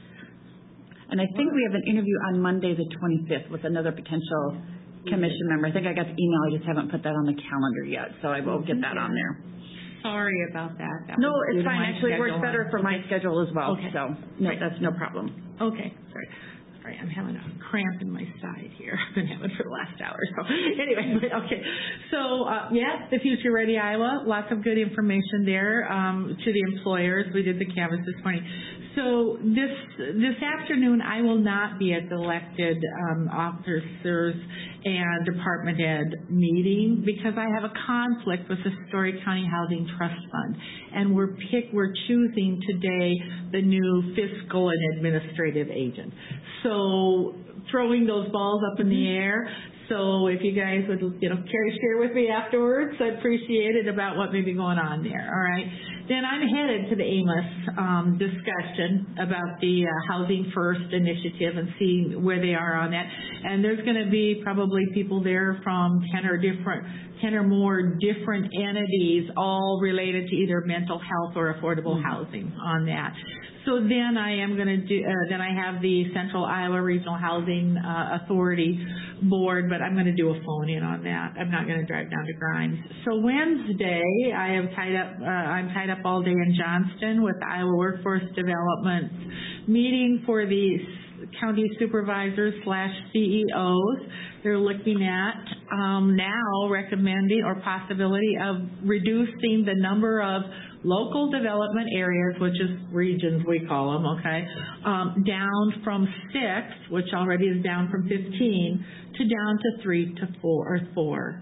And I think we have an interview on Monday the twenty-fifth with another potential commission member. I think I got the email. I just haven't put that on the calendar yet, so I will get that on there. Sorry about that. that no, it's fine. My Actually, it works better for my schedule as well, okay. so no, that's no problem. Okay, sorry. Sorry, I'm having a cramp in my side here. I've been having for the last hour. So anyway, okay. So uh, yeah, the Future Ready Iowa. Lots of good information there um, to the employers. We did the canvas this morning. So this this afternoon, I will not be at the elected um, officers and department head meeting because I have a conflict with the Story County Housing Trust Fund, and we're pick we're choosing today the new fiscal and administrative agent. So throwing those balls up in the air. So if you guys would, you know, care to share with me afterwards, I'd appreciate it about what may be going on there. All right. Then I'm headed to the Amos um, discussion about the uh, Housing First initiative and see where they are on that. And there's going to be probably people there from ten or different, ten or more different entities, all related to either mental health or affordable mm-hmm. housing on that. So then I am going to do, uh, then I have the Central Iowa Regional Housing uh, Authority board, but I'm going to do a phone in on that. I'm not going to drive down to Grimes. So Wednesday, I have tied up, uh, I'm tied up all day in Johnston with the Iowa Workforce Development meeting for the county supervisors slash C E Os. They're looking at um, now recommending or possibility of reducing the number of local development areas, which is regions we call them, okay, um, down from six, which already is down from fifteen, to down to three to four or four.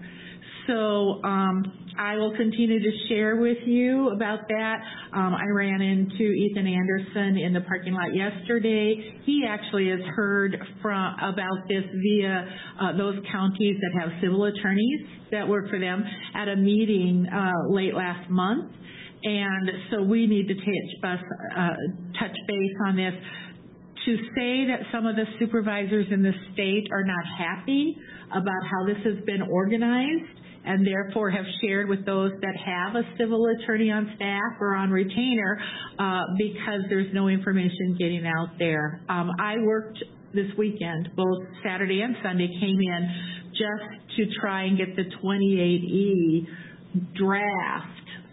So um, I will continue to share with you about that. Um, I ran into Ethan Anderson in the parking lot yesterday. He actually has heard from about this via uh, those counties that have civil attorneys that work for them at a meeting uh, late last month. And so we need to touch, uh, touch base on this. To say that some of the supervisors in the state are not happy about how this has been organized and therefore have shared with those that have a civil attorney on staff or on retainer uh, because there's no information getting out there. Um, I worked this weekend, both Saturday and Sunday, came in just to try and get the twenty-eight E draft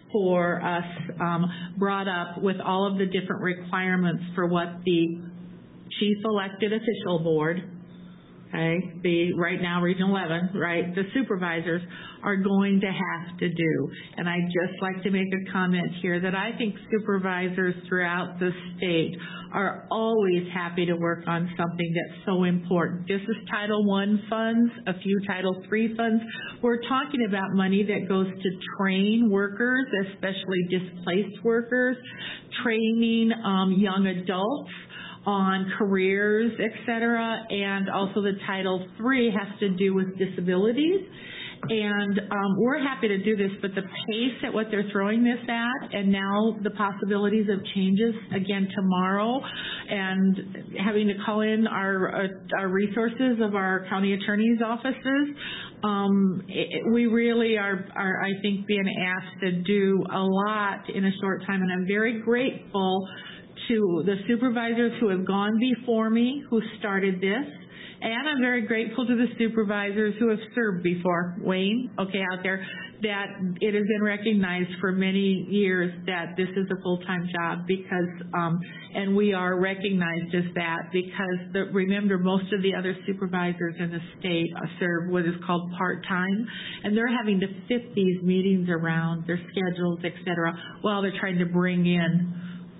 for us um, brought up with all of the different requirements for what the chief elected official board, okay, the right now Region eleven, right, the supervisors are going to have to do. And I'd just like to make a comment here that I think supervisors throughout the state are always happy to work on something that's so important. This is Title one funds, a few Title three funds. We're talking about money that goes to train workers, especially displaced workers, training um, young adults on careers, et cetera, and also the Title three has to do with disabilities. And um, we're happy to do this, but the pace at what they're throwing this at, and now the possibilities of changes again tomorrow, and having to call in our uh, our resources of our county attorney's offices, um, it, we really are, are, I think, being asked to do a lot in a short time, and I'm very grateful to the supervisors who have gone before me, who started this. And I'm very grateful to the supervisors who have served before Wayne, okay, out there, that it has been recognized for many years that this is a full-time job because, um, and we are recognized as that because, the, remember, most of the other supervisors in the state serve what is called part-time, and they're having to fit these meetings around their schedules, et cetera, while they're trying to bring in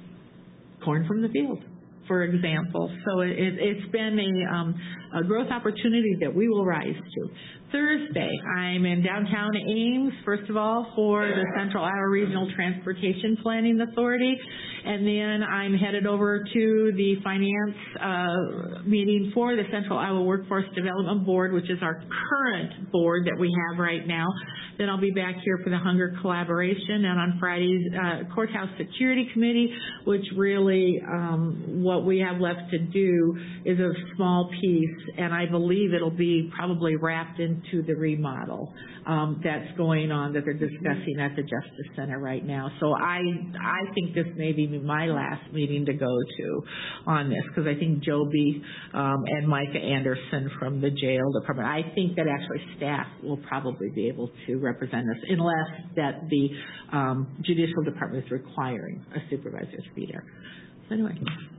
corn from the field, for example. So it, it's been a, um, a growth opportunity that we will rise to. Thursday, I'm in downtown Ames, first of all, for the Central Iowa Regional Transportation Planning Authority, and then I'm headed over to the finance uh, meeting for the Central Iowa Workforce Development Board, which is our current board that we have right now. Then I'll be back here for the Hunger Collaboration, and on Friday's uh, Courthouse Security Committee, which really um, what we have left to do is a small piece, and I believe it'll be probably wrapped into the remodel um, that's going on that they're discussing at the Justice Center right now. So I I think this may be my last meeting to go to on this, because I think Joby um, and Micah Anderson from the jail department, I think that actually staff will probably be able to represent us, unless that the um, judicial department is requiring a supervisor to be there. So anyway,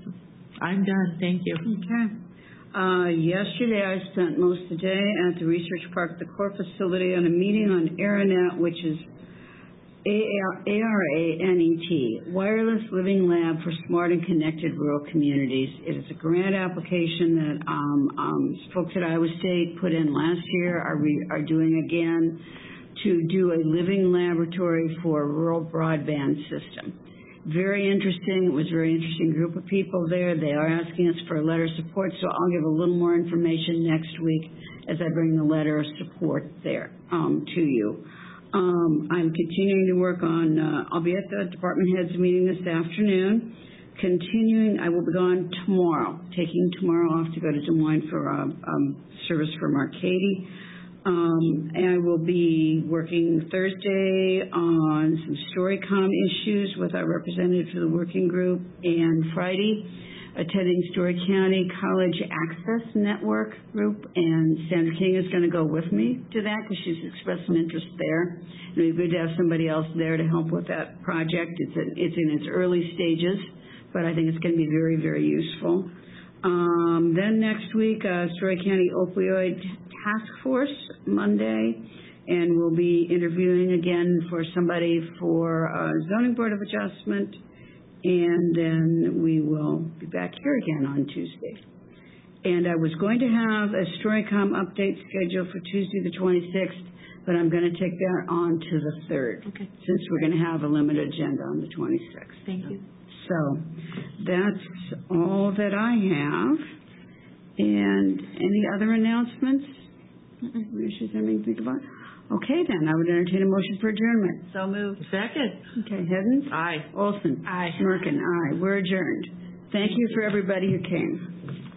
I'm done. Thank you. Okay. Uh, yesterday I spent most of the day at the Research Park at the Core facility on a meeting on ARANET, which is A R A N E T, Wireless Living Lab for Smart and Connected Rural Communities. It is a grant application that um, um, folks at Iowa State put in last year, are, re- are doing again, to do a living laboratory for a rural broadband system. Very interesting. It was a very interesting group of people there. They are asking us for a letter of support, so I'll give a little more information next week as I bring the letter of support there um, to you. Um, I'm continuing to work on, uh, I'll be at the department heads meeting this afternoon. Continuing, I will be gone tomorrow, taking tomorrow off to go to Des Moines for a um, service for Mark Cady. Um, and I will be working Thursday on some StoryCom issues with our representative for the working group, and Friday attending Story County College Access Network group, and Sandra King is going to go with me to that because she's expressed some interest there. It would be good to have somebody else there to help with that project. It's, a, it's in its early stages, but I think it's going to be very, very useful. Um, then next week, uh, Story County Opioid Task Force, Monday, and we'll be interviewing again for somebody for uh, Zoning Board of Adjustment, and then we will be back here again on Tuesday. And I was going to have a StoryCom update scheduled for Tuesday the twenty-sixth, but I'm going to take that on to the third, okay, since we're going to have a limited agenda on the twenty-sixth. Thank you. So that's all that I have. And any other announcements? Issues I may think about? Okay, then. I would entertain a motion for adjournment. So moved. Second. Okay, Hiddens? Aye. Olson? Aye. Merkin? Aye. We're adjourned. Thank you for everybody who came.